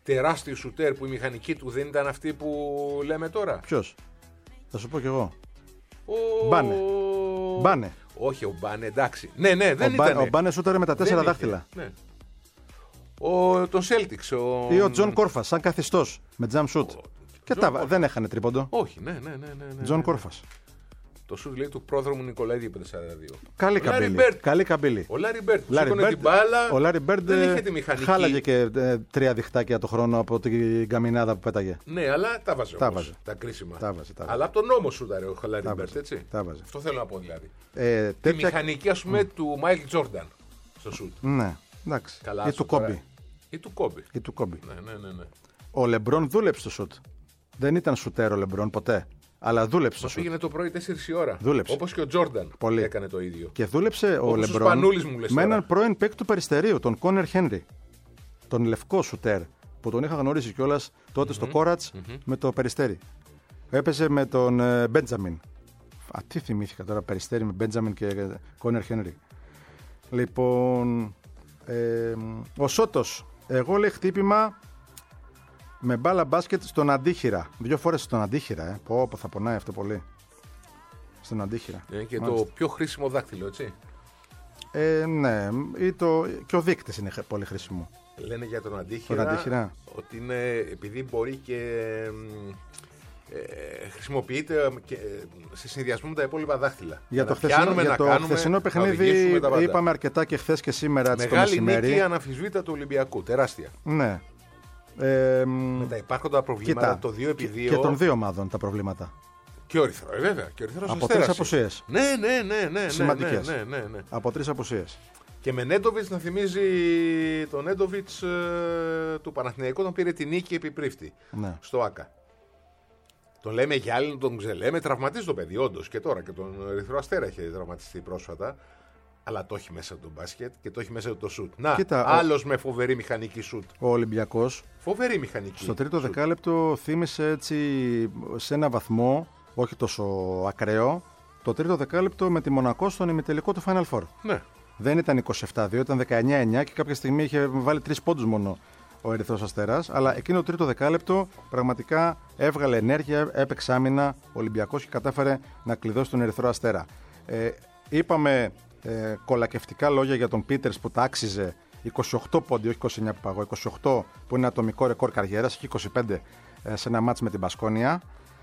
τεράστιο σουτέρ που η μηχανική του δεν ήταν αυτή που λέμε τώρα. Ποιος? Θα σου πω κι εγώ. Ο... Μπάνε. Μπάνε. Όχι, ο Μπάνε, εντάξει. Ναι, ναι, δεν Ο, ήταν. ο Μπάνε σούταρε με τα τέσσερα Δεν είχε, δάχτυλα. Ναι. Ο, τον Celtics. Ο... Ή ο Τζον Κόρφα, σαν καθιστός με jump shoot. Ο... Και John τα, Corfas. δεν έχανε τρίποντο. Όχι, ναι, ναι, ναι. ναι, ναι, Τζον ναι. Κόρφα. Το σουτ λέει του πρόδρομου Νικολαίδη πέντε σαράντα δύο. Καλή Ο Larry καμπύλη. Bird. Καλή καμπύλη. Ο Λάρι Μπέρντ που Larry σήκωνε Bird- την μπάλα. Ο Λάρι Μπέρντ δεν είχε τη μηχανική. χάλαγε και ε, τρία διχτάκια το χρόνο από την καμινάδα που πέταγε. Ναι, αλλά τα βάζε Τα όμως, βάζε. τα κρίσιμα. Τα βάζε, τα βάζε. Αλλά από τον νόμο σούταρε ο Λάρι Τα Μπέρντ, βάζε. έτσι. Τα βάζε. Αυτό θέλω να πω δηλαδή. Ε, Τη τέτοια... μηχανική, ας πούμε, του Μάικλ Τζόρνταν στο σουτ. Ναι, εντάξει. Καλά, Ή σου του τώρα. Κόμπι. Ή του Κόμπι. Ή του Κόμπι. Ναι, ναι, ναι. ναι. Ο Λεμπρόν δούλεψε στο σουτ. Δεν ήταν σουτέρ ο Λεμπρόν ποτέ. Αλλά δούλεψε στο Μα σουτ. πήγαινε το πρωί τέσσερις η ώρα. Δούλεψε. Όπως και ο Τζόρνταν Πολύ. έκανε το ίδιο. Και δούλεψε ο Όπως ο Λεμπρόν Σπανούλης μου λες με τώρα. έναν πρώην παίκτη του Περιστερίου, τον Κόνερ Χένρι. Τον λευκό σουτέρ που τον είχα γνωρίσει κιόλας τότε στο Κόρατς με το Περιστέρι. Έπαιζε με τον ε, Μπέντζαμιν. Α, τι θυμήθηκα τώρα, Περιστέρι με Μπέντζαμιν και ε, Κόνερ Χένρι. Λοιπόν, ε, ο Σότος. Εγώ λέει χτύπημα με μπάλα μπάσκετ στον Αντίχειρα. Δύο φορές στον Αντίχειρα, ε. Πω, πω, θα πονάει αυτό πολύ. Στον Αντίχειρα. Είναι και Μάλιστα. το πιο χρήσιμο δάκτυλο, έτσι. Ε, ναι, ή το, και ο δείκτης είναι χ- πολύ χρήσιμο. Λένε για τον Αντίχειρα, Τον Αντίχειρα. ότι είναι επειδή μπορεί και ε, χρησιμοποιείται και, ε, σε συνδυασμό με τα υπόλοιπα δάχτυλα. Για να το χθεσινό, πιάνουμε, για να το κάνουμε, χθεσινό να παιχνίδι οδηγήσουμε τα πάντα. είπαμε αρκετά και χθες και σήμερα έτσι το Μεγάλη μεσημέρι. νίκη αναμφισβήτητα του Ολυμπιακού, τεράστια. Ναι. Ε, Με τα υπάρχοντα προβλήματα, κοίτα, το δύο επί δύο. και των δύο ομάδων τα προβλήματα. Και ο Ερυθρό, ε, βέβαια. Και ο Ερυθρός Από Αστέρας. τρεις απουσίες. Ναι, ναι, ναι, ναι, ναι, Σημαντικές. ναι, ναι, ναι, ναι. Από τρεις απουσίες. Και με Νέντοβιτς να θυμίζει τον Νέντοβιτς ε, του Παναθηναϊκού, τον πήρε τη νίκη επί Πρίφτη Ναι. στο ΆΚΑ. Τον λέμε γυάλινο, τον ξελέμε, τραυματίζει το παιδί, όντως και τώρα. Και τον Ερυθρό Αστέρα είχε τραυματιστεί πρόσφατα. Αλλά το έχει μέσα το μπάσκετ και το έχει μέσα το σουτ. Να, Κοίτα, ο- άλλος με φοβερή μηχανική σουτ. Ο Ολυμπιακός Φοβερή μηχανική. στο τρίτο σουτ. δεκάλεπτο θύμισε έτσι σε ένα βαθμό, όχι τόσο ακραίο, το τρίτο δεκάλεπτο με τη Μονακό στον ημιτελικό του Final Four. Ναι. Δεν ήταν είκοσι επτά δύο, ήταν δεκαεννιά εννιά και κάποια στιγμή είχε βάλει τρεις πόντους μόνο ο Ερυθρός Αστέρας. Αλλά εκείνο το τρίτο δεκάλεπτο πραγματικά έβγαλε ενέργεια, έπαιξε άμυνα ο Ολυμπιακός και κατάφερε να κλειδώσει τον Ερυθρό Αστέρα. Ε, είπαμε ε, κολακευτικά λόγια για τον Πίτερς που τα άξιζε, είκοσι οκτώ πόντι, όχι είκοσι εννιά που παγώ, είκοσι οκτώ που είναι ατομικό ρεκόρ καριέρας, έχει είκοσι πέντε ε, σε ένα μάτς με την Μπασκόνια.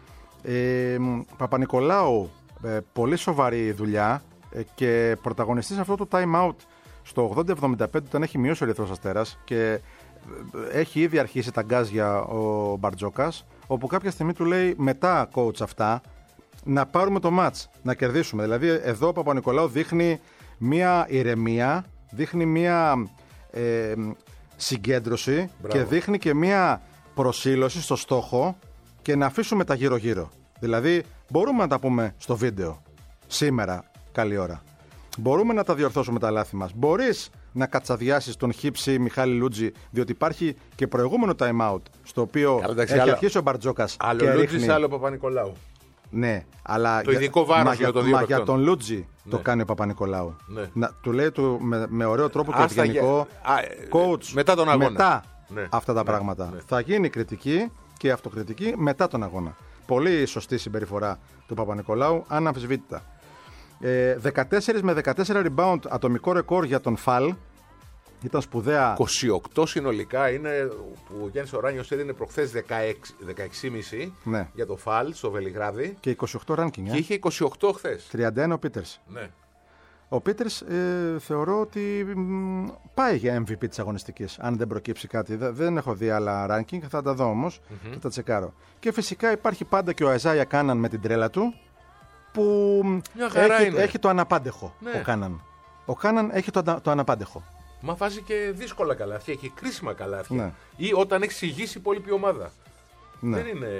Ε, Παπα-Νικολάου, ε, πολύ σοβαρή δουλειά ε, και πρωταγωνιστής αυτό το time out στο ογδόντα εβδομήντα πέντε όταν έχει μειώσει ο Ερυθρός Αστέρας και ε, έχει ήδη αρχίσει τα γκάζια ο Μπαρτζόκας, όπου κάποια στιγμή του λέει μετά coach αυτά να πάρουμε το μάτς, να κερδίσουμε. Δηλαδή εδώ ο Παπα-Νικολάου δείχνει μία ηρεμία, δείχνει μία ε, συγκέντρωση. Μπράβο. Και δείχνει και μία προσήλωση στο στόχο και να αφήσουμε τα γύρω-γύρω. Δηλαδή, μπορούμε να τα πούμε στο βίντεο σήμερα, καλή ώρα. Μπορούμε να τα διορθώσουμε τα λάθη μας. Μπορείς να κατσαδιάσεις τον Χίψη Μιχάλη Λούτζη, διότι υπάρχει και προηγούμενο time out, στο οποίο Καλά, εντάξει, έχει άλλο- αρχίσει ο Μπαρτζόκας Άλλο και Λούτζης, ρίχνει. άλλο Παπα-Νικολάου. Ναι, αλλά Το για- ειδικό βάρος μα για για, το δύο μα για παικτών. τον Λούτζι το Ναι. κάνει ο Παπα-Νικολάου. Ναι. Να, του λέει του, με, με ωραίο τρόπο και Άστα ευγενικό για- α, ε, coach, μετά τον αγώνα. μετά Ναι. αυτά τα Ναι. πράγματα. Ναι. Θα γίνει κριτική και αυτοκριτική μετά τον αγώνα. Πολύ σωστή συμπεριφορά του Παπα-Νικολάου, αναμφισβήτητα. Ε, δεκατέσσερα με δεκατέσσερα rebound ατομικό ρεκόρ για τον Φαλ. Ήταν σπουδαία. είκοσι οκτώ συνολικά είναι που ο Γιάννης Οράνιος έδινε προχθές δεκαέξι, δεκαέξι κόμμα πέντε Ναι. για το Φαλ στο Βελιγράδι Και είκοσι οκτώ ranking. και Ε. είχε είκοσι οκτώ χθες. τριάντα ένα ο Πίτερς. Ναι. Ο Πίτερς ε, θεωρώ ότι μ, πάει για εμ βι πι της αγωνιστικής, αν δεν προκύψει κάτι. Δε- δεν έχω δει άλλα ranking, θα τα δω όμως και τα τσεκάρω. Και φυσικά υπάρχει πάντα και ο Αζάια Κάναν με την τρέλα του, που Μια χαρά έχει, είναι. έχει το αναπάντεχο Ναι. ο Κάναν. Ο Κάναν έχει το, ανα- το αναπάντεχο. Μα βάζει και δύσκολα καλάθια και κρίσιμα καλάθια. Ναι. Ή όταν έχει ηγήσει υπόλοιπη ομάδα. Ναι. Δεν είναι.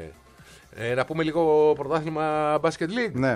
Ε, να πούμε λίγο πρωτάθλημα Basket League. Ναι.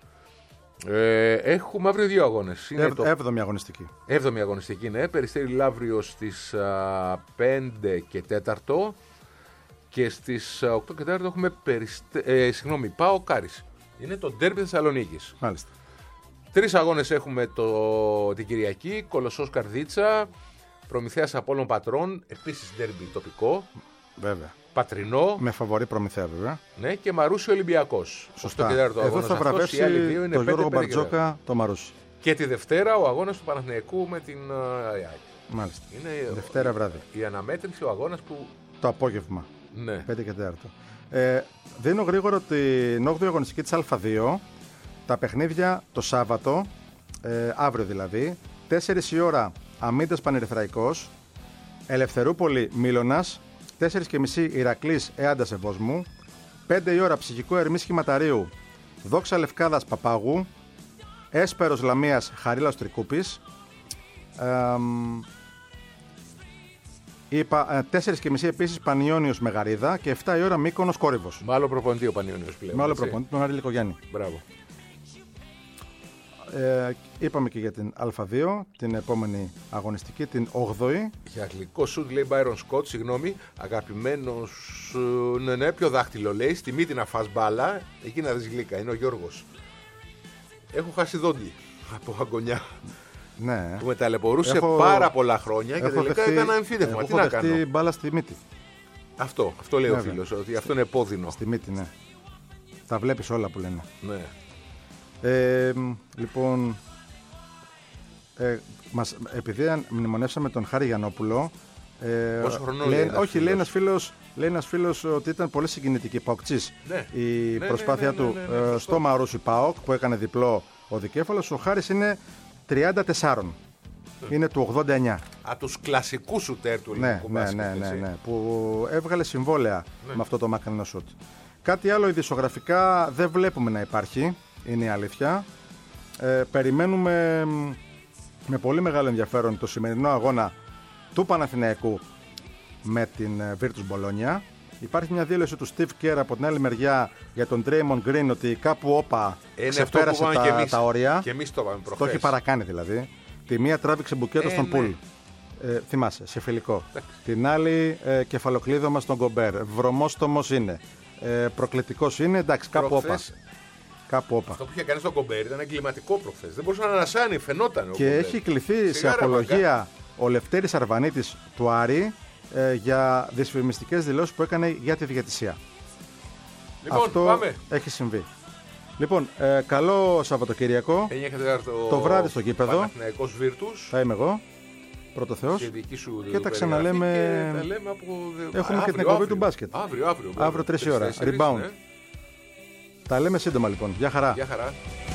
Ε, έχουμε αύριο δύο αγώνες. Είναι Εβ, το Έβδομη αγωνιστική. έβδομη αγωνιστική, ναι. Περιστέρι Λαύριο στις α, πέντε και τέταρτο. Και στις α, οκτώ και τέταρτο έχουμε περιστε... ε, συγγνώμη, Πάο Κάρις. Είναι το ντέρμπι Θεσσαλονίκης. Μάλιστα. Τρεις αγώνες έχουμε το... την Κυριακή. Κολοσσός Καρδίτσα, Προμηθέας Απόλλων Πατρών, επίσης ντέρμπι τοπικό. Βέβαια. Πατρινό. Με φαβορή Προμηθέα, βέβαια. Ναι, και Μαρούσι Ολυμπιακός. Σωστά. Εδώ θα βραβεύσει τον Γιώργο Μπαρτζόκα το Μαρούσι. Και τη Δευτέρα ο αγώνας του Παναθηναϊκού με την ΑΕΚ. Μάλιστα. Είναι Δευτέρα βράδυ. Η αναμέτρηση, ο αγώνας που. Το απόγευμα. Ναι. πέντε και τέσσερα. Ε, δίνω γρήγορα την όγδοη αγωνιστική της Α δύο. Τα παιχνίδια το Σάββατο, ε, αύριο δηλαδή. τέσσερις η ώρα Αμύντας Πανερυθραϊκός. Ελευθερούπολη Μήλωνας. τέσσερις και μισή Ηρακλής Εάντας Ευόσμου. πέντε η ώρα Ψυχικό Ερμής Χηματαρίου. Δόξα Λευκάδας Παπάγου. Έσπερος Λαμίας Χαρίλαος Τρικούπης. Ε, είπα, τέσσερις και μισή επίσης Πανιόνιος Μεγαρίδα και επτά η ώρα Μύκονος Κόρυβος. Με άλλο προπονητή ο Πανιόνιος πλέον. Με άλλο προπονητή, τον Άρη Λικογιάννη. Μπράβο. Ε, είπαμε και για την Α δύο, την επόμενη αγωνιστική, την όγδοη. Για γλυκό σουτ λέει Μπάιρον Σκοτ, συγγνώμη, αγαπημένος, ναι, ναι, ποιο δάχτυλο λέει, στη μύτη να φας μπάλα, εκεί να δεις γλύκα, είναι ο Γιώργος. Έχω χάσει δόντι από αγωνιά. Ναι. Που με ταλαιπωρούσε έχω... πάρα πολλά χρόνια και τελικά δεχτεί... έκανα εμφύδευμα. Τι έχω να κάνω. Έχω μπάλα στη μύτη. Αυτό, αυτό λέει Βέβαια. ο φίλος, ότι αυτό είναι επώδυνο. Στη μύτη, ναι. Τα βλέπεις όλα που λένε. Ναι. Ε, λοιπόν, ε, μας, επειδή μνημονεύσαμε τον Χάρη Γιαννόπουλο, ε, πόσο χρονών λέει, λέει ένας όχι, φίλος? λέει ένας φίλος, λέει ένας φίλος ότι ήταν πολύ συγκινητική Παοκτσής Ναι. η Ναι, προσπάθεια ναι, ναι, ναι, του ναι, ναι, ε, στο Μαρούσι Πάοκ που έκανε διπλό ο δικέφαλος. Ο Χάρης είναι τριάντα τέσσερα. Είναι του ογδόντα εννιά. Από τους κλασικούς σουτέρ του Ναι, ελληνικού ναι, μπάσκετ, ναι, ναι, έτσι. ναι, που έβγαλε συμβόλαια Ναι. με αυτό το μακρινό σουτ. Κάτι άλλο ειδησιογραφικά δεν βλέπουμε να υπάρχει, είναι η αλήθεια. Ε, περιμένουμε μ, με πολύ μεγάλο ενδιαφέρον το σημερινό αγώνα του Παναθηναϊκού με την ε, Virtus Bologna. Υπάρχει μια δήλωση του Steve Kerr από την άλλη μεριά για τον Draymond Green ότι κάπου όπα Είναι ξεπέρασε αυτό που τα, και εμείς, τα όρια. Και εμείς το είπαμε προχθές. Το έχει παρακάνει δηλαδή. Τη μία τράβηξε μπουκέτο Ε, στον ναι. πουλ. Ε, θυμάσαι, σε φιλικό. Την άλλη ε, κεφαλοκλείδωμα στον Κομπέρ. Βρωμόστομος είναι. Ε, προκλητικός είναι. Εντάξει, κάπου όπα. Προχθές, Κάπου όπα. αυτό που είχε κάνει στον Κομπέρ ήταν εγκληματικό προχθές. Δεν μπορούσε να ανασάνει, φαινόταν. ο Και Κομπέρ. έχει κληθεί σε Σιγά, ρε, απολογία ο Λευτέρης Αρβανίτης του Άρη ε, για δυσφημιστικές δηλώσεις που έκανε για τη διαιτησία. Λοιπόν, Αυτό πάμε. έχει συμβεί. Λοιπόν, ε, καλό Σαββατοκύριακο. εννιά και τέσσερα Το βράδυ στο γήπεδο. Παναθηναϊκός Virtus. Θα είμαι εγώ. Πρώτο Θεός. Και δική σου Και τα περιγραφή ξαναλέμε- και τα λέμε από... Έχουμε Α, και την αύριο, εκπομπή αύριο. του μπάσκετ. Αύριο, αύριο. βέβαια. Αύριο τρεις η ώρα. Τρεις, τέσσερις, Rebound. ναι. Τα λέμε σύντομα λοιπόν. Γεια χαρά. Γεια χαρά.